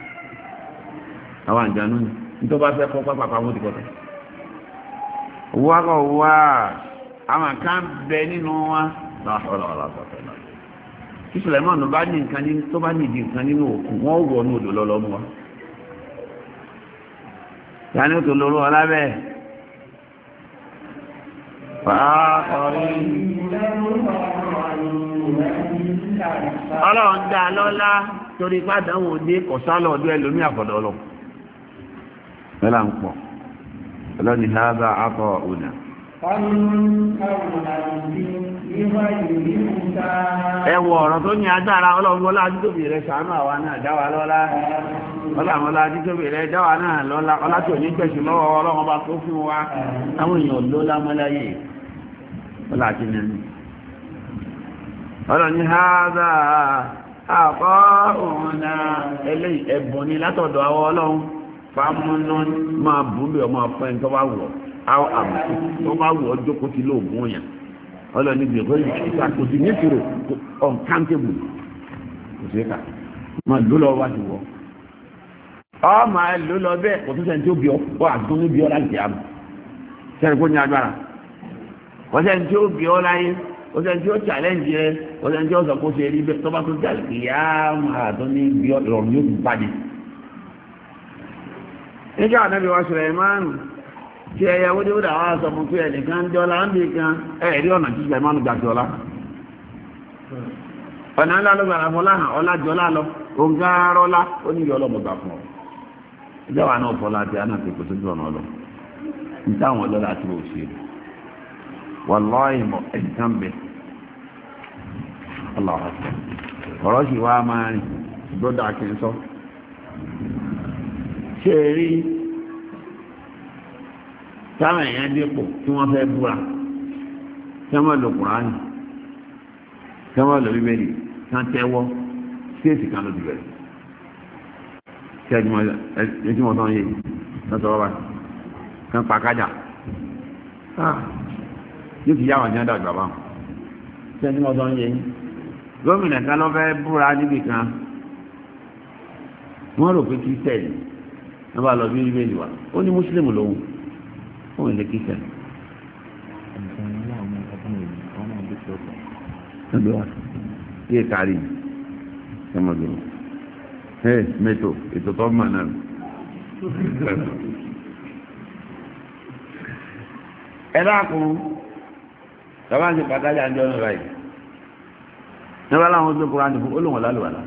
àwọn àjànú ni nítorí bá fẹ́ kọ́ pápá wọn ti kọ́ta wákọ̀ wá àwọn kan bẹ nínú wa lọ́wọ́ tí Sùlẹ̀mánù bá ní nǹkan ní tó bá ní ìdí nǹkan nínú òkun wọ́n wọ̀ ní odò lọ́lọ́mú wa yàní ó tó lóró ọlá bẹ́ẹ̀ ọlọ́run dá lọ́lá torí pàdánwò dé kọ̀sálọ̀ ọdún ẹlòmí àfọ̀dọ́lọ̀ mẹ́lá ń pọ̀ ọlọ́ni hábà akọ̀ ònà ẹwọ ọ̀rọ̀ tó ní agbára ọlọ́run wọlá adítóbì rẹ̀ ṣàánú àwa náà dáwà lọ́lá ọlọ́run adítóbì rẹ̀ dáwà náà lọ́lá ọlá tó ní gbẹ̀ṣù lọ́wọ́ ọlọ́run bá tó fún wa àwọn èèyàn lọ́lá mọ́láyé ọlá àti nẹni ọlọ́ni hábà akọ̀ ònà eléyìí ẹ̀bùn ni látọ̀dọ̀ àwọn ọlọ́run fámúná máa búlù ọmọ ọ̀pẹ́ tó bá wọ̀ àwọn àbùkù tó bá wọ̀ ọjọ́ kó ti lóògùn òyàn ọlọ́ni gbẹ̀gbẹ́ ìṣẹ́ta kò sí nítorò uncountable kò sí ká máa ló lọ wá ti wọ̀ ọ máa ló lọ bẹ́ẹ̀ kò tó sẹ́ni tí ó bí ọ àtúntò ní bí ọ láti àmì sẹ́ni kó ní agbára kò sẹ́ni tí ó bí ọ láyé kò sẹ́ni tí ó challenge rẹ kò sẹ́ni tí ó sọ kó ṣe rí bẹ́ẹ̀ tó bá tó jà lè yá máa tó ní bí ọ ìrọ̀rùn yóò fi pàdé. nígbà ànábì wa Sùlẹ̀mánù tí ẹyẹ wódéwódà wá sọ fún pé ẹnìkan jọlá ń bí kan ẹ̀rí ọ̀nà tí Sùlẹ̀mánù gbà jọlá ọ̀nà ńlá ló gbàrà fọlá hàn ọlá jọlá lọ òǹgarọ́lá ó ní ìyọ́ ọlọ́mọgbà fún ọ ìjọba náà fọlá àti àná pé kò tó jọ ọ̀nà ọlọ ní táwọn ọlọ́lá àti òṣèlú wàlọ́ọ̀hìn mọ̀ ẹ̀dìkan bẹ̀ ọ̀rọ̀ sì wá máa rìn gbọ́dọ̀ àkínsọ́ ṣe rí táwọn èèyàn dépò tí wọ́n fẹ́ búra tí wọ́n lò Kùránì tí wọ́n lò Bíbélì tí wọ́n tẹ́wọ́ síèsì kan ló ti bẹ̀rẹ̀ tí ẹjú mọ̀ tán yé lọ́tọ̀ ọba kan pàkájà yóò fi yáwọn jẹ́ dàgbà bá tí ẹjú mọ̀ tán yé gómìnà kan ló fẹ́ búra níbì kan wọ́n rò pé kí sẹ́ẹ̀lì wọ́n bá lọ bí Bíbélì wa ó ní mùsùlùmí lòun ó ń lè kí sẹ́ẹ̀lì. ẹgbẹ́ wa yé kárí ẹmọdún ẹ mẹtò ètò tó mọ náà ẹ dákun tọ́ba ń ṣe pàtàkì àjọ náà báyìí nígbà láwọn tó kúrò àdìfún olóhùn lálùwàlá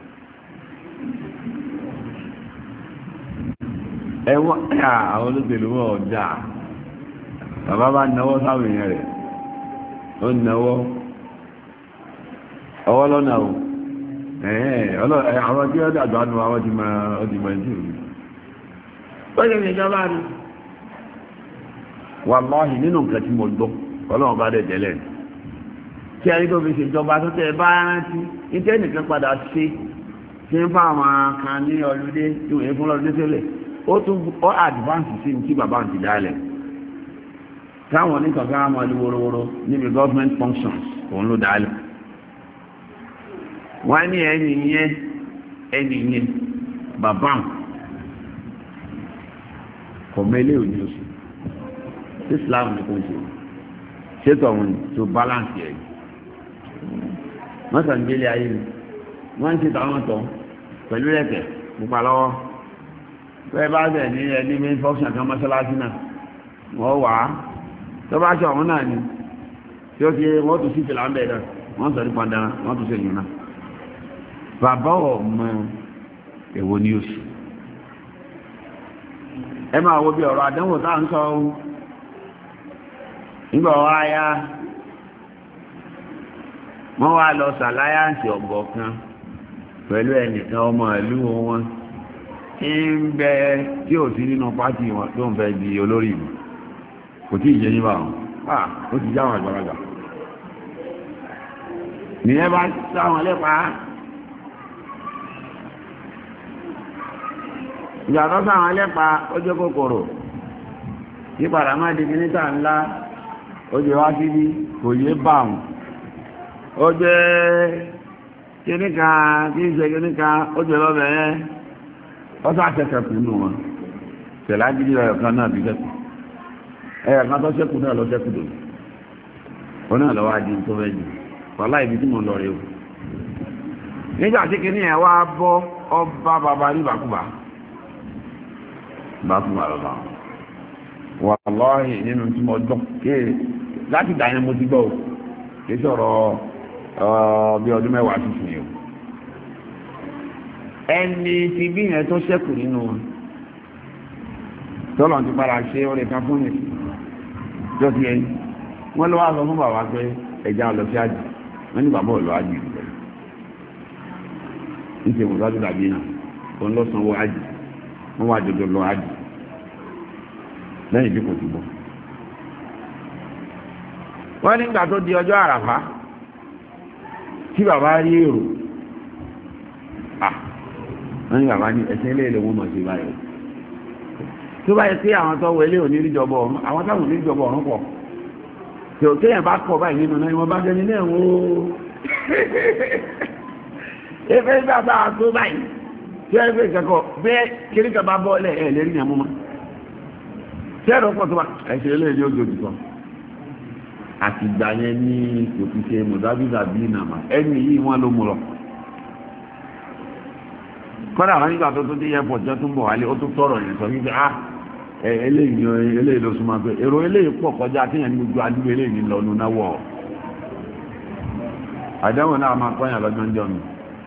ẹwọ́n àwọn olóṣèlú wọn ọ̀dà bàbá bá náwó sáwọn èèyàn rẹ̀ ó náwó ọwọ́ lọ́nà o àwọn tí ó dàgbà nù àwọn ti máa ń tìrù ó lè ní ìjọba rí wàláhì nínú nǹkan tí mo gbọ́ ọlọ́run bá dẹ̀ tẹ́lẹ̀ tí a ní tó fi ṣèjọba tó tẹ́ bá rántí ìtẹ́ nìkan padà ṣe tí ń fa àwọn kan ní ọlúdé tí wọ́n yẹ fún lọ́dún tẹ́lẹ̀ ó tún ó advance sí ní tí bàbá ti dálẹ̀ táwọn oníkankan máa lè wórówóró níbi government functions òun ló dálẹ̀ wọ́n ní ẹni yẹn bàbá kọ̀mẹ́lẹ́ òní oṣù Islam ní kò ṣe ṣètò àwọn tó balance ẹ̀ wọ́n sàn gbélé ayé ni wọ́n ń ṣètò àwọn tọ̀ pẹ̀lú ẹ̀kẹ́ pupa lọ́wọ́ bẹ́ẹ̀ bá bẹ̀ ní ẹni main function kan mọ́ṣáláṣí náà wọ́n wà á tó bá ṣe ọ̀hún náà ni tí ó fi wọ́n tún sí ìfìlà ń bẹ̀ náà wọ́n sọ nípa dáná wọ́n tún ṣe yìí náà bàbá ọmọ èwo ni oṣù ẹ máa wo bí ọ̀rọ̀ àdánwò tá à ń sọ ohun nígbà wá yá wọ́n wá lọ sàláyàǹsì ọ̀gọ̀ kan pẹ̀lú ẹnìkan ọmọ ìlú wọn ń bẹ tí ò sí nínú pátì wọn tó ń fẹ́ di olórí ìlú kò tí ì jẹ́ níbà wọn ó ti jáwọn àgbàlagbà nìyẹn bá sáwọn lẹ́pàá ìyàtọ̀ sáwọn ẹlẹ́pa ó jẹ́ kòkòrò tí padà máa di kìníta ńlá ó jẹ́ wá sí bí kò yé bá wọn ó jẹ́ kìníkà tí ń ṣe kìníkà ó jẹ́ lọ́bẹ̀ẹ́ ó sá ṣẹ̀ṣẹ̀kù nù wọn tẹ̀lá gidi ẹ̀yọ̀ kan náà bí ṣẹ́kù ẹ̀yọ̀ kan tó ṣẹ́kù náà lọ ṣẹ́kù dò ó náà lọ́wọ́ adi tó fẹ́ jù wàhálà ibi tí mo lọ rẹ o nígbà tí kìíní ẹ̀ wá bọ́ ọba bàbá níbàkúbà bá tún wà lọ́la wà lọ́ọ̀hìn nínú tí mo gbọ́ kéèrè láti ìgbà yẹn mo ti gbọ́ o kì í sọ̀rọ̀ bí ọdún mẹ́wàá tuntun yìí o ẹni tí bí yẹn tó ṣẹ́kù nínú tọ́lọ̀ ti padà ṣe orí kan fún yẹn tó ti yẹn wọ́n lọ́wọ́ sọ fún bàbá pé ẹja lọ sí àjì wọ́n ní bàbá ò lọ àjì rẹ̀ ní ṣe mọ̀tọ́jú dàbí náà òun lọ sanwó àjì wọ́n wá jọjọ lọ àjì lẹ́yìn bí kò ti bọ̀ wọ́n nígbà tó di ọjọ́ àràfá tí bàbá rí èrò wọ́n ní bàbá ní ẹ̀sẹ̀ ilé ìlú wọn mọ̀ sí báyìí tó báyìí pé àwọn tó wọlé òní níjọba ọ̀run àwọn táwọn òní níjọba ọ̀run pọ̀ tí ò téèyàn bá kọ̀ báyìí nínú náà wọ́n bá jẹ́ nílé ẹ̀wọ̀n efe bàbá tó báyìí tí wọ́n fẹ́ kẹ́kọ̀ọ́ bẹ́ẹ̀ kiri kan bá bọ́ lẹ̀ ẹ̀ lérí yẹn mú ma tí ẹ̀rọ pọ̀ tó bá ẹ̀sẹ̀ ilé ìlú ojú òjò àtìgbà yẹn ní kò ti ṣe mọ̀dábíza bí nàmà ẹni yìí wọ́n ló mú lọ kọ́dà wọn nígbà tó dé airport jẹ́ tó ń bọ̀ wálé ó tó tọrọ yẹn sọ wípé eléyìí ló súnmọ́ pé èrò eléyìí pọ̀ kọjá tí yẹn ní gbogbo adúgbò eléyìí lọ nù náwọ̀ àdéhùn náà máa kọ́yàn lọ́jọ́ ń jọ mi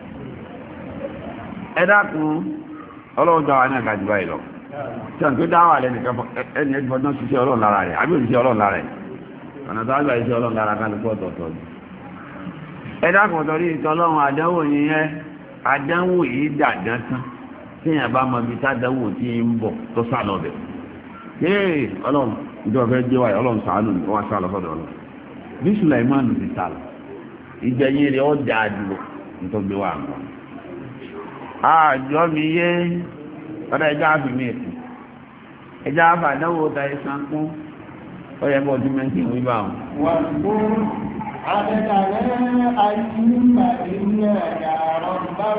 ẹ dákun ọlọ́run dá wa ní àgàjù báyìí lọ tí wọn tó dá wà lẹ́nìkan ẹni ẹni fọdún ṣiṣẹ́ ọlọ́run lára rẹ̀ àbí òṣìṣẹ́ ọlọ́run lára rẹ̀ ọ̀nà tó àgbà iṣẹ́ ọlọ́run lára kálukú ọ̀tọ̀ọ̀tọ̀ ni ẹ dákun torí ìtọ́ ọlọ́run àdánwò yẹn àdánwò yìí dàdán tán tí èèyàn bá mọ ibi tádánwò tí ń bọ̀ tó sá lọ bẹ̀ yéè ọlọ́run ìjọba fẹ́ jẹ́ wáyé ọlọ́run ṣàánú ni wọ́n sá lọ sọ́dọ̀ ọlọ́run bí Sùlàìmánù ti sá lọ ìgbẹ̀yìn rẹ̀ ó dà dúró nítorí wà nǹkan àjọ mi yé ọ̀dọ̀ ẹja àfi mi ètò ẹja àfi àdánwò ta ẹ̀sán kún ó yẹ kó ọdún mẹ́tì ń wíwá wọn. عددنا أيما إنا يا ربه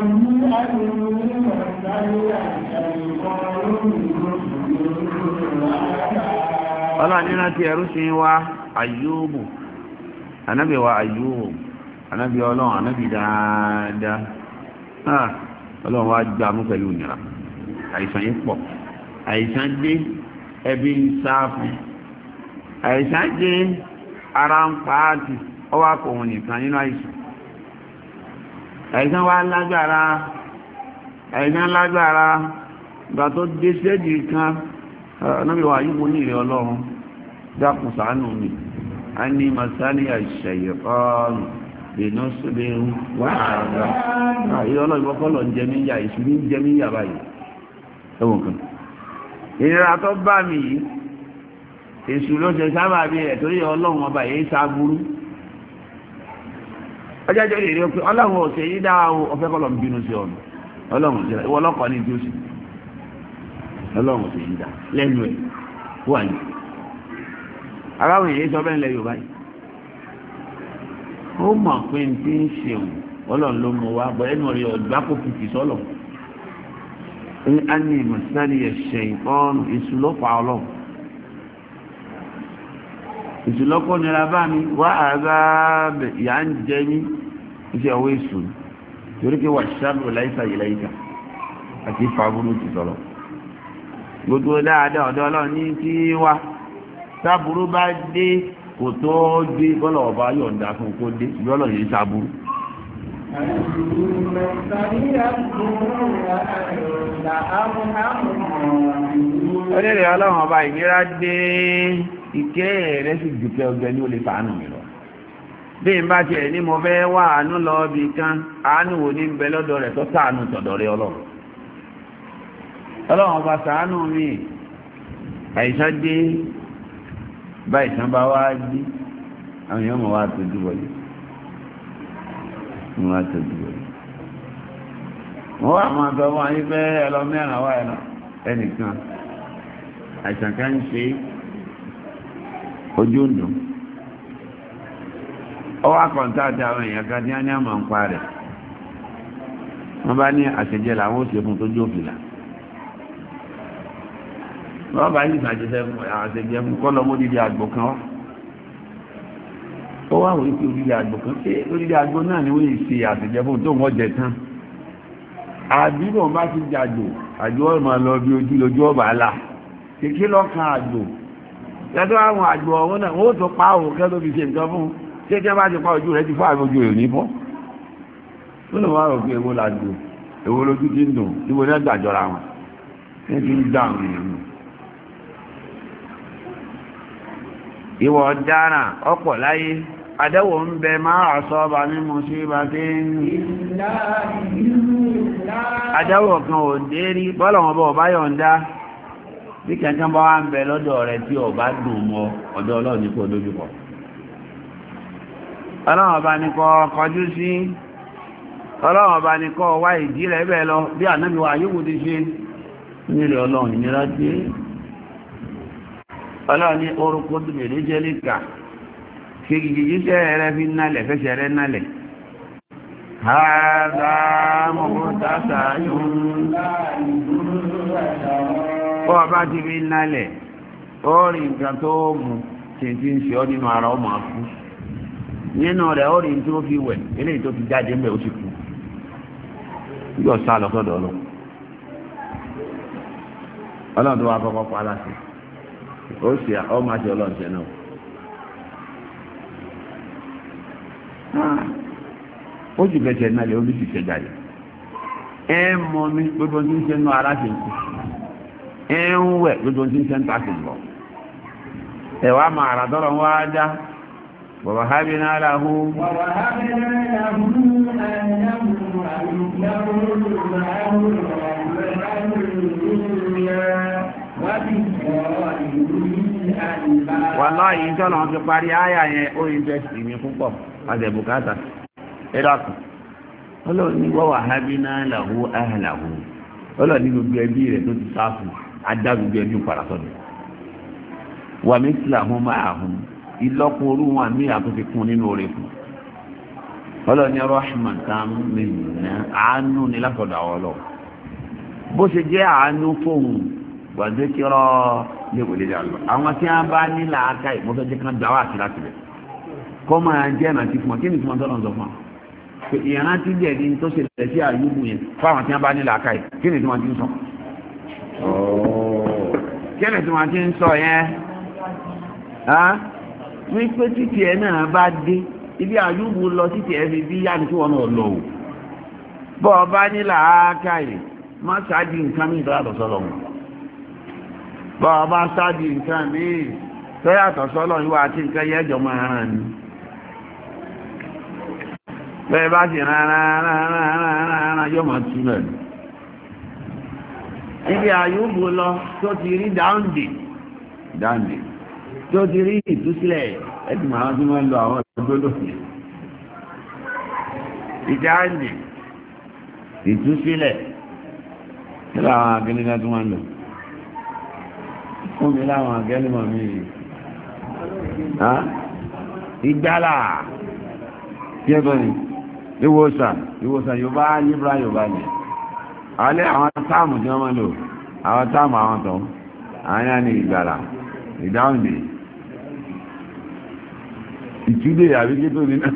ọlọ́run nínú ti ẹrú sí wa Àyúbù anábì wa Àyúbù anábì ọlọ́run anábì dáadáa ọlọ́run wá gbà mú pẹ̀lú ìnira àìsàn yìí pọ̀ àìsàn dé ẹbí ń sáfún àìsàn dé ara ń pàátì ọwá kò wọn nìkan nínú àìsàn wá lágbára ìgbà tó dé sẹ́jì kan náà wà yíbo ní ìrẹ́ ọlọ́run dákùn ṣàánú mi a ní masani àṣẹyẹ ọ̀rùn ìná sílé wà àrùn àìyọ́ ọlọ́run ìwọ́kọ́lọ̀ ń jẹ níyà ìṣúrí ń jẹ níyà báyìí ẹwọ̀n kan ìnira tó bá mi yìí èṣù ló ṣe sábà bí ẹ̀ torí ọlọ́run ọba èyí sáburú ọjọ́ ìjọ ìrìn òpin ọlọ́run ò ṣe yí dáa ọfẹ́ kọ́lọ̀ ń bínú sí ọ̀nà ọlọ́run ṣe ìwọ ọlọ́kọ̀ ní tí ó sì ọlọ́run ò ṣe yí dáa lẹ́nu ẹ̀ wà ní aráwọ̀ èyí sọ bẹ́ẹ̀ lẹ Yorùbá yìí ó mọ̀ pé n tí ń ṣeun ọlọ́run ló mọ wá bọ́ ẹnu rẹ̀ ọ̀gbá kò fìfì sọ́lọ̀ ní a ní ìmọ̀sílẹ̀ ẹ̀ṣẹ̀ ìfọ́nù ìṣúlọ́pàá ọlọ́run ìṣùlọ́kọ́ nira bá mi wá àzáàbẹ̀ ìyá ń jẹ ní iṣẹ́ ọwọ́ èṣù torí kí wà ṣáàbù láìsà ìlẹ́ìkà àti ìfàbúrú ti sọ̀rọ̀ gbogbo dáadáa ọ̀dọ́ ọlọ́run ní tí wá sábúrú bá dé kò tó dé bọ́lọ̀ ọba yọ̀ǹda fún kó dé ìbọ́lọ̀ yìí sábúrú. ọdẹ́rẹ̀ ọlọ́run ọba ìnira dé ìkẹ́ rẹ̀ sì jùkẹ́ ọgbẹ́ ní ó lè fàánù mi lọ bí n bá tiẹ̀ ní mo fẹ́ wá àánú lọ bí kan àánú wo ní ń bẹ lọ́dọ̀ rẹ̀ tó ṣàánú tọ̀dọ̀ rẹ̀ ọlọ́run ọba ṣàánú mi àìsàn dé bá ìsàn bá wá dé àwọn èèyàn mọ̀ wá tójú wọlé wọ́n wá tójú wọlé wọ́n wá máa sọ wọn yí pé ẹlọ́mẹ́rin wá ẹnìkan àìsàn kan ń ṣe ojú ń dùn ọwọ́ akọ̀ǹtàtì àwọn èèyàn kan tí wọ́n ní àmọ́ ń pa rẹ̀ wọ́n bá ní àṣejẹ làwọn ó ṣe fún tó jófìlà wọ́n bá yìí ṣàṣẹjẹ fún àṣejẹ fún kọ́ lọ́mọ dídí àgbò kan wá ó wá wòye pé odidi àgbò kan ṣé odidi àgbò náà ni wọ́n lè ṣe àṣejẹ fún tó wọ́n jẹ tán àbí bọ̀ bá ti jàjò àjò ọmọ lọ bí ojú lójú ọba àlà kékeré lọ́kàn àjò yàtọ̀ àwọn àjò ọ̀hún náà wọ́n tó pa òun kẹ́ tó fi ṣe nǹkan fún ṣé kí wọ́n bá ti pa ojú rẹ̀ ti fọ́ àwọn ojú rẹ̀ ní fọ́ ó lè wá rò pé èwo làjò èwo lójú ti ń dùn níbo ní ẹgbàjọra wọn ní ti ń dá àwọn èèyàn nù. ìwọ ọ̀daràn ọ̀pọ̀ láyé àdẹ́wò ń bẹ máa àsọ́ọ̀bà ní musíbàtí àdẹ́wò kan ò dé rí bọ́lọ̀ wọn bọ́ ọ̀bá yọ̀ǹda bí kẹ́kẹ́ bá wá ń bẹ lọ́dọ̀ rẹ tí ọba dùn mọ́ ọ̀dọ̀ ọlọ́run ní kó dojúkọ ọlọ́run ọba ní kó kọjú sí ọlọ́run ọba ní kó wá ìdí rẹ̀ bẹ́ẹ̀ lọ bí ànábì wa yóò ti ṣe nílẹ̀ ọlọ́run ìnira dé ọlọ́run ní orúkọ dùbẹ̀lẹ́ jẹ́ líkà kìkìkìkìṣẹ́ rẹ̀ fi nálẹ̀ fẹ́ṣẹ̀ rẹ̀ nálẹ̀ hàdá mọ̀kútàṣà yóò bọ́ bá ti fi nálẹ̀ ó rí nǹkan tó mú tí tí ń ṣe ọ́ nínú ara ọmọ akú nínú rẹ̀ ó rí tí ó fi wẹ̀ eléyìí tó fi jáde ń bẹ̀ ó sì kú yóò sá lọ sọ́dọ̀ ọlọ́run tó wá kọ́kọ́ pa aláṣẹ ó sì ọmọ àti ọlọ́run ṣẹ náà ó sì bẹ̀ṣẹ̀ náà lè ó ní ṣiṣẹ́ jáde ẹ mọ mi gbogbo tí ń ṣe nú ara ṣe ń kú ẹ ń wẹ̀ gbogbo tí ń ṣe ń ta sí lọ ẹ̀wà máa rà tọ́rọ wá dá bọ̀bá hábí náà láhú wà láàyè tọ́lọ̀ ti parí áyà yẹn ó ìntẹ́sì mi púpọ̀ àjẹ̀bùkátà ẹ̀dàkù ọlọ́run ní wọ́wà hábí náà láhú áhàláhú ọlọ́run ní gbogbo ẹbí rẹ̀ tó ti sáfù adá gbogbo ẹbí parasọ́dọ̀ wà mí sílà hún máa hún ìlọ́pọ̀ orú wọn àmì àtúnfi kún nínú orí fún ọlọ́run ní rahmatan minna àánú ní látọ̀dọ̀ àwọn ọlọ́run bó ṣe jẹ́ àánú fóun gbàdékírọ́ léwòlé àlọ́ àwọn tí wọ́n bá ní làákà ìmọ́tọ́jẹ́ kan gbà wá sí láti rẹ̀ kọ́ máa jẹ́ ìrántí fún wọn kí ni tí wọ́n tọ́lọ́ sọ fún wọn pé ìrántí díẹ̀ ní tó ṣe lẹ̀ sí àyùbù yẹn fáwọn tí wọ́n bá ní làákà yìí kí ni tí wọ́n ti ń sọ kí ni tí wọ́n ti ń sọ yẹn wípé títí ẹ náà bá dé ibi àyùbù lọ títí ẹ fi bí yáni tí wọ́n náà lọ o bọ́ ọ bá ní làákà yìí má ṣáàdì nǹkan mi ìdọ́yàtọ̀ sọ́lọ̀ wọn bọ́ ọ bá ṣáàdì nǹkan mi ìdọ́yàtọ̀ sọ́lọ̀ yìí wà àti nǹkan yẹ́jọ máa rán ni bẹ́ẹ̀ bá sì rárá yóò máa túnlẹ̀ ibi àyùbù lọ tó ti rí dáńdì tó ti rí ìtúsílẹ̀ ẹ̀dùn àwọn tí wọ́n lọ àwọn ìgbólófin ìdáńdì ìtúsílẹ̀ kí láwọn agẹ́lẹ́gá tí wọ́n lò fún mi láwọn agẹ́lẹ́mọ̀ mi ìgbàlà tí ẹgbẹ́ ni ìwòsàn Yorùbá yíbra Yorùbá ni alẹ́ àwọn táàmù tí wọ́n máa lò àwọn táàmù àwọn tọ́ àwọn ní ìgbàlà ìdáhùndé ìtúdé àbíké tó ní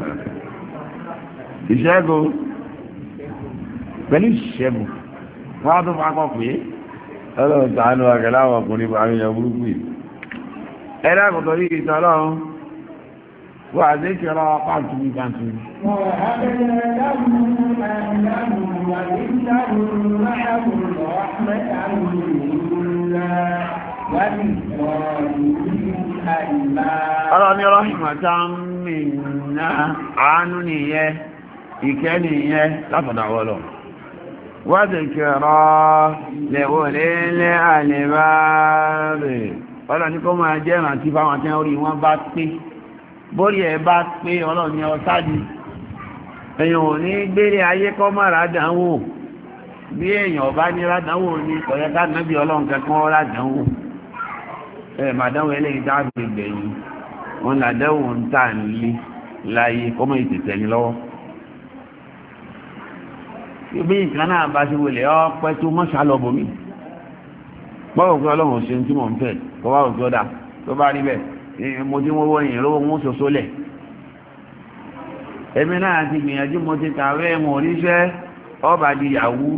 ìṣẹ́gun pẹ̀lú ìṣẹ́gun wọ́n á tó fàkọ́ pé ọlọ́run tàánú akẹ́láwọ̀ ọkùnrin àwọn èèyàn burúkú yìí ẹ̀rẹ́ àkọ́kọ́ rí ìtọ́ ọlọ́run wà á dé kí ọlọ́wọ́ pàtó ní kàntó ọlọ́ni rahmata minna àánú nìyẹn ìkẹ́ nìyẹn látọ̀dọ̀ Ọlọ́run wa dhikra li ulil albab ọlọ́ni kó máa jẹ́ ìrántí fáwọn tí orí wọn bá pé bórí ẹ bá pé ọlọ́ni ọ̀sáàdì èèyàn ò ní gbére ayé kọ́ máa rádánwò bí èèyàn bá ní rádánwò ní ọ̀yẹ́ká nábì Ọlọ́run kankan rádánwò màdánwò eléyìí dáàbò ìgbẹ̀yìn wọn làdánwò ń tà nílé láyé kọ́mọ̀ ìtẹ̀tẹ̀ ní lọ́wọ́ bí nǹkan náà bá ṣe wọlé ọpẹ́ tó mọ́ ṣàlọ́bọ̀ mi gbọ́wọ́ pé Ọlọ́run ṣe ń tí mò ń fẹ́ kọ́ wá òkè ọ̀dà tó bá rí bẹ́ẹ̀ mo ti wọ́wọ́ yìí lówó mú soso lẹ̀ èmi náà ti gbìyànjú mo ti kàwé mo ríṣẹ́ ọba di yàwó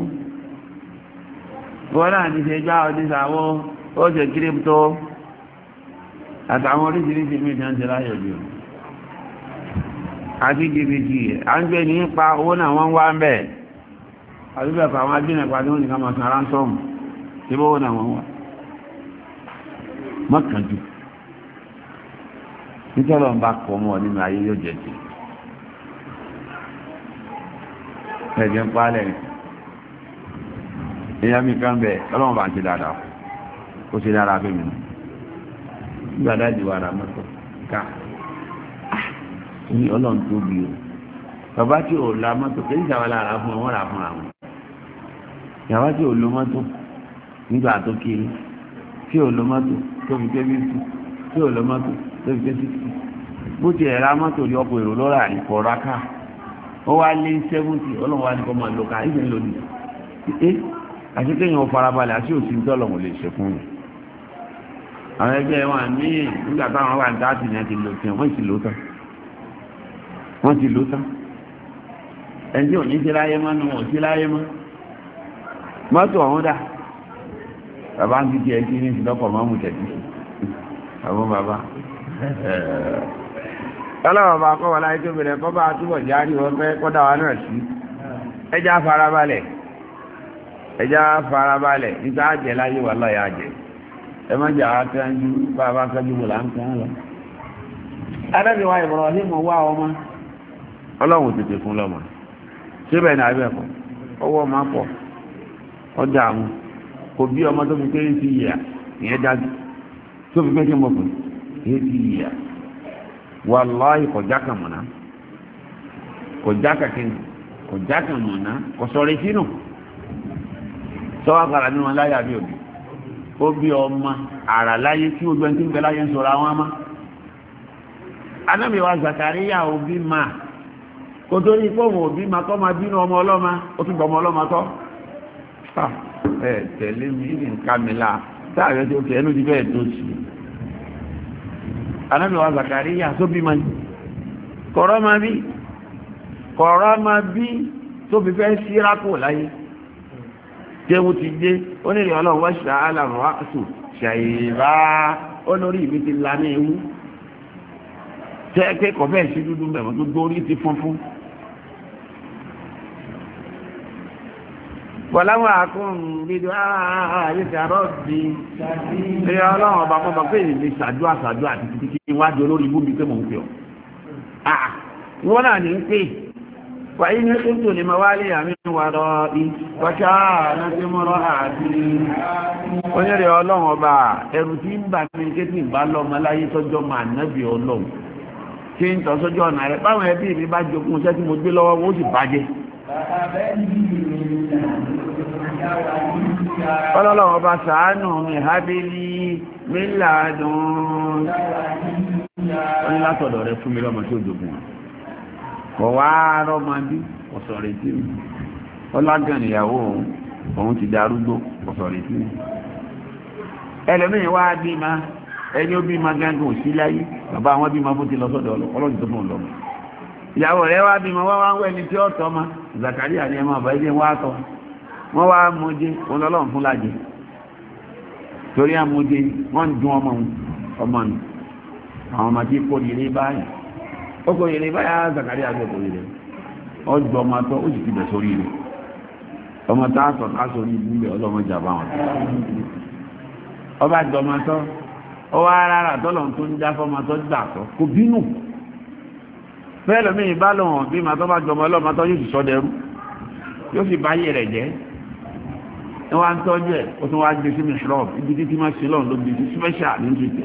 wọ́n náà ti ṣe gbá ọdún sàwọ́ ó ṣe kíríptó àtàwọn oríṣiríṣi mìíràn ti láyọ̀ jù àti jìbìtì à ń gbé ní pa owó náà wọ́n wá ń bẹ̀ àdúgbẹ̀kọ̀ àwọn agbínẹ̀pá tí wọ́n ní ká máa san ránsọ́ọ̀mù tí owó náà wọ́n wá mọ́kànjú nítorí wọn bá kọ́ mọ́ nínú ayé yóò jẹ́ ti ẹ̀jẹ̀ ń pálẹ̀ èèyàn mi kan bẹ̀ ọlọ́run bá ń ṣe dáadáa ó ṣe dáadáa fún mi nígbà dáàdì wà rà mọ́tò ká ní ọlọ́run tó bí o bàbá tí ò la mọ́tò kí nígbà wà lára fún wọn rà fún àwọn ìyàwó tí ò lo mọ́tò nígbà tó kiri tí ò lo mọ́tò tó fi ké bíi tí ò lo mọ́tò tó fi ké sísì bó ti ẹ̀rá mọ́tò ní ọkọ̀ èrò lọ́ra ìkọ̀ọ̀rá ká ó wá lé 70 ọlọ́run wá ní kọ́ máa lo ká ìṣẹ́ lónìí àti kéèyàn farabalẹ̀ àti òsì ń tọ́lọ̀ wọ́n lè ṣe fún mi àwọn ẹgbẹ́ wọn ní nígbà táwọn wà ní dáàtì ní àti lò tán wọ́n ti lò tán ẹni tí ò ní sí láyé mọ́ ní wọn ò sí láyé mọ́ mọ́tò ọ̀hún dà bàbá ń fi tiẹ̀ kí ní ìsìlọ́pọ̀ mọ́mù tẹ̀sí àwọn bàbá ọlọ́wọ́ bá kọ́ wọlé ayé tó bẹ̀rẹ̀ kọ́ bá túbọ̀ járí wọn fẹ́ kọ́dà wa náà sí ẹjá farabalẹ̀ nígbà àjẹ́ láyé wà lọ́yà àjẹ́ ẹ má jà á kánjú bá a bá kánjú wò là ń kán lọ. adájọ́ wa Ibrahim wá ọmọ ọlọ́run tètè fún lọ́mọ síbẹ̀ ní abẹ́ ẹ̀kọ́ ọwọ́ máa pọ̀ ọjà àwọn kò bí ọmọ tó fi pé ń fi yà ìyẹn dájú tó fi pé kí n mọ̀ pé ń fi yà wàláhì kọjá kan mọ̀nà kọjá kan mọ̀nà kò sọ̀rọ̀ ìsínú sọ́wọ́ àgbàrá nínú wọn láyé àbí òbí ó bí ọmọ àrà láyé tí ó gbẹ́ntí ń bẹ láyé ń sọ̀rọ̀ àwọn ọmọ Ànábì wa Zakariya òbí ma kò tó ní pọ́wọ́ òbí ma kọ́ ma bínú ọmọ ọlọ́mà ó tún gbọ́ ọmọ ọlọ́mà tọ́ ẹ tẹ̀lé mi ní kàmìlà táàrẹ tí ó kẹ́ ẹnu ti bẹ́ẹ̀ tó sí Ànábì wa Zakariya tó bí ma kọ̀rọ̀ ma bí tó fi fẹ́ sírákò láyé jẹ́wó ti dé ó nílẹ̀ ọlọ́run wá ṣe àlàrùn wákàtò ṣàìrá olórí ìbí ti la ní ewu tẹ́ pé kọ̀fẹ́ sí dúdú mẹ́wọ́n tó dórí ti funfun bọ̀láwọ̀ àkún bídó ààyè ti àrọ́ bí i ọlọ́run ọba mọ́ pé ìlú ṣàdúrà àti títí kí wájú olórí ibú mi pé mò ń pè ọ́ wọ́n náà ní pé wàyí ní kíntò lè máa wálé àmì wàrọ̀ ìwọ́ká láti mọ́rọ̀ àti onírẹ̀ ọlọ́run ọba ẹ̀rù tí ń bà mí ké tí ń bá lọ́mọ láyé tọ́jọ́ máa nábì ọlọ́run kí ń tọ́ sójú ọ̀nà rẹ̀ báwọn ẹbí mi bá jogún iṣẹ́ tí mo gbé lọ́wọ́ wọ́n sì bàjẹ́ ọlọ́run ọba ṣàánú mi hábílì mílàdùn ó ní látọ̀dọ̀ rẹ̀ fún mi lọ́mọ tí ó jogún kọ̀ wá rọ́mọdé ọ̀sọ̀rẹ̀ tí mi ọlágàn ìyàwó òun ti darúgbó ọ̀sọ̀rẹ̀ tí mi ẹlẹ́mìí wá bí ma ẹni ó bí ma gángan ò sí láyé bàbá wọn bí ma fún ti lọ sọ́dọ̀ ọlọ́dún tó fún lọ́mọ ìyàwó rẹ̀ wá bí ma wá wá ń wẹ́ni tí ó tọ́ ma Zakaria ni ẹ máa bá ilé wá tọ́ wọ́n wá mọ́jé wọn lọ́lọ́run fún lájẹ torí àmọ́jé wọ́n ń dún ọmọ nù àwọn ọmọ tí kò ní ilé báyìí ó kò ní ilé báyìí Zakaria gbé kò ní ilé ọjọ́ ọmọ tó ó sì ti bẹ̀ sórí ilé ọmọ tá a sọ ká sórí ibùgbé ọlọ́mọ jàmbá wọn ọba jọmọ tó ọwọ́ arára tọ́lọ̀ tó ń já fọ́mọ tó gbà tọ́ kò bínú fẹ́ẹ́ lómi ìbálòhàn bí màtọ́ bá jọmọ ọlọ́mọ tó yóò sì sọ dẹrú yóò sì báyé rẹ̀ jẹ́ ẹ wá ń tọ́jú ẹ̀ ó tún wá gbé sí mìíràn ibi títí máa ṣe lọ́run ló gbé sí special ní twitter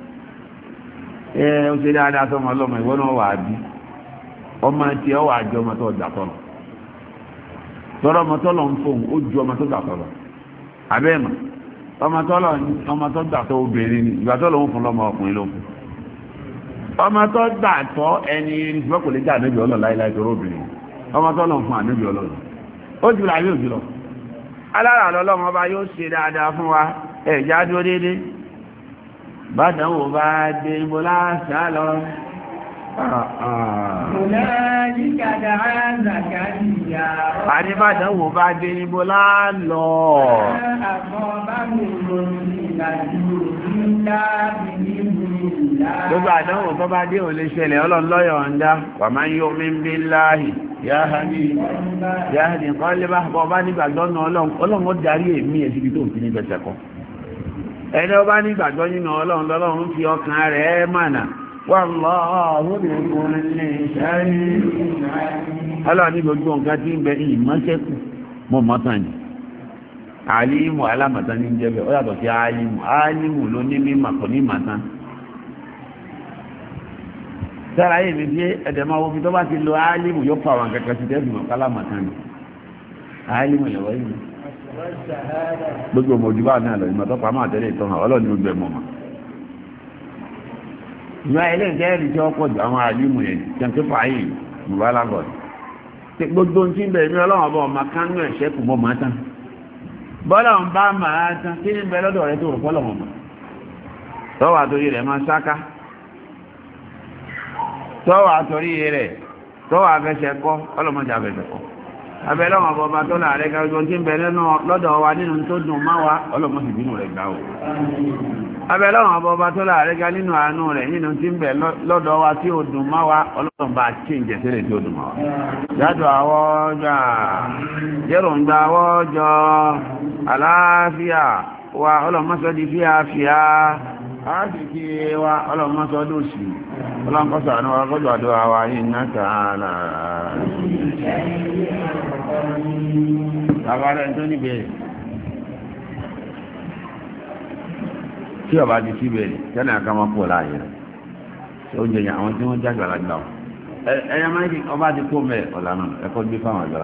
ó ṣe dáadáa tọmọ ọlọ́mọ ìwọ náà wà á bí ọmọ tí ọ wà á jẹ ọmọ tó gbà tọ̀nà tọrọ ọmọ tọ́lọ̀ ń fóun ó ju ọmọ tó gbà tọ̀nà abẹ́ẹ̀mà ọmọ tó gbà tọ́ obìnrin ni ìgbà tọ́lọ̀ ń fún lọ́mọ ọkùnrin ló fún ọmọ tó gbà tọ́ ẹni ìṣùgbọ́n kò lè jẹ́ ànábì ọlọ́ láíláí tó róbìnrin ọmọ tọ́lọ̀ ń fún ànábì ọlọ́run ó jù láyé òjò lọ alára lọ́lọ́mọ bá yóò ṣe dáadáa fún wa ẹ̀já dúró déédéé bádánwò bá dé bó láṣà lọ Àdébàdàn wò bá dé níbo láàlọ́. Gbogbo àdánwò tó bá dé ò lè ṣẹlẹ̀ ọlọ́lọ́yọ̀ ọ̀ndá. Wa man yu'min billahi yahdi qalbahu bọ́ bá nígbàgbọ́ náà ọlọ́run ó darí èmí ẹ̀ síbi tó ń fi ní bẹ̀sẹ̀ kọ́. Ẹni ó bá nígbàgbọ́ nínú ọlọ́run lọ́lọ́run fi ọkàn rẹ̀ mànà. Wallahu bi kulli shay'in alim. Ọlọ́run ní gbogbo nǹkan tí ń bẹ ìmọ̀ṣẹ́kù mọ́ mọ́tàn ni. Àlímù alámọ̀tán ní jẹ́bẹ̀, ó yàtọ̀ sí àlímù. Àlímù ló ní mímọ̀ kò ní màtán. Sára yìí mi bí ẹ̀dẹ̀mọ́ omi tó bá ti lo àlímù yóò pa àwọn kẹ̀kẹ́ sí tẹ́bùmọ̀ kálámọ̀tán ni. Àlímù lọ́wọ́ yìí. Gbogbo mọ̀júbà náà lọ ìmọ̀ tó pa máa tẹ́lẹ̀ ìtọ́nà ọlọ́ni ó gbẹ̀mọ̀ mọ̀. Ìgbà ilé ìjẹ́rìí tí ó pọ̀ jù àwọn àlímù yẹn jẹ́ fàáyì mùbá lágọ̀. Gbogbo tí ń bẹ̀rẹ̀ mi ọlọ́run ọba ọmọ kánú ẹ̀ṣẹ́ kù mọ́ máa tán. Bọ́lá ń bá máa tán kí ní bẹ lọ́dọ̀ rẹ̀ tó rò fọ́lọ̀ mọ̀. Tọ́wà torí rẹ̀ máa sáká. Tọ́wà torí rẹ̀ tọ́wà afẹ́ṣẹ́ kọ́ ọlọ́mọdé afẹ́ṣẹ́ kọ́. Abẹ́lọ́wọ̀n ọba tó láàrẹ́ gbogbo tí ń bẹ lọ́dọ̀ wa nínú tó dùn máa wá ọlọ́mọdé bínú rẹ̀ gbá o. Abẹ́lọ́wọ̀n ọba tó láàrẹ́ ga nínú àánú rẹ̀ nínú tí ń bẹ lọ́dọ̀ wa tí ó dùn máa wá ọlọ́mọdé tí ń jẹ́sẹ́lẹ̀ tí ó dùn máa wá. Jádọ̀ àwọ̀ ọjà, jẹ́rùn-ún àwọ̀ ọjọ́, àlàáfíà wa ọlọ́mọsọ́dí fíàfíà, àásìkí wa ọlọ́mọsọ́dọ̀sì, ọlọ́mọsọ́ àánú wa kọjọ́ àdó àwà yìí náà tààlà. Àbárẹ̀ tó níbẹ̀rẹ̀. Tí ọba ti sí bẹ̀rẹ̀, tẹ́lẹ̀ àkámọ́ pọ̀ láàyè rẹ̀. Ṣé ó jẹyàn àwọn tí wọ́n jágbàlagbà ọ̀. Ẹ̀yà máa ń ọba ti kó mẹ́ ọ̀lànà ẹ̀kọ́ gbé fáwọn àgbà.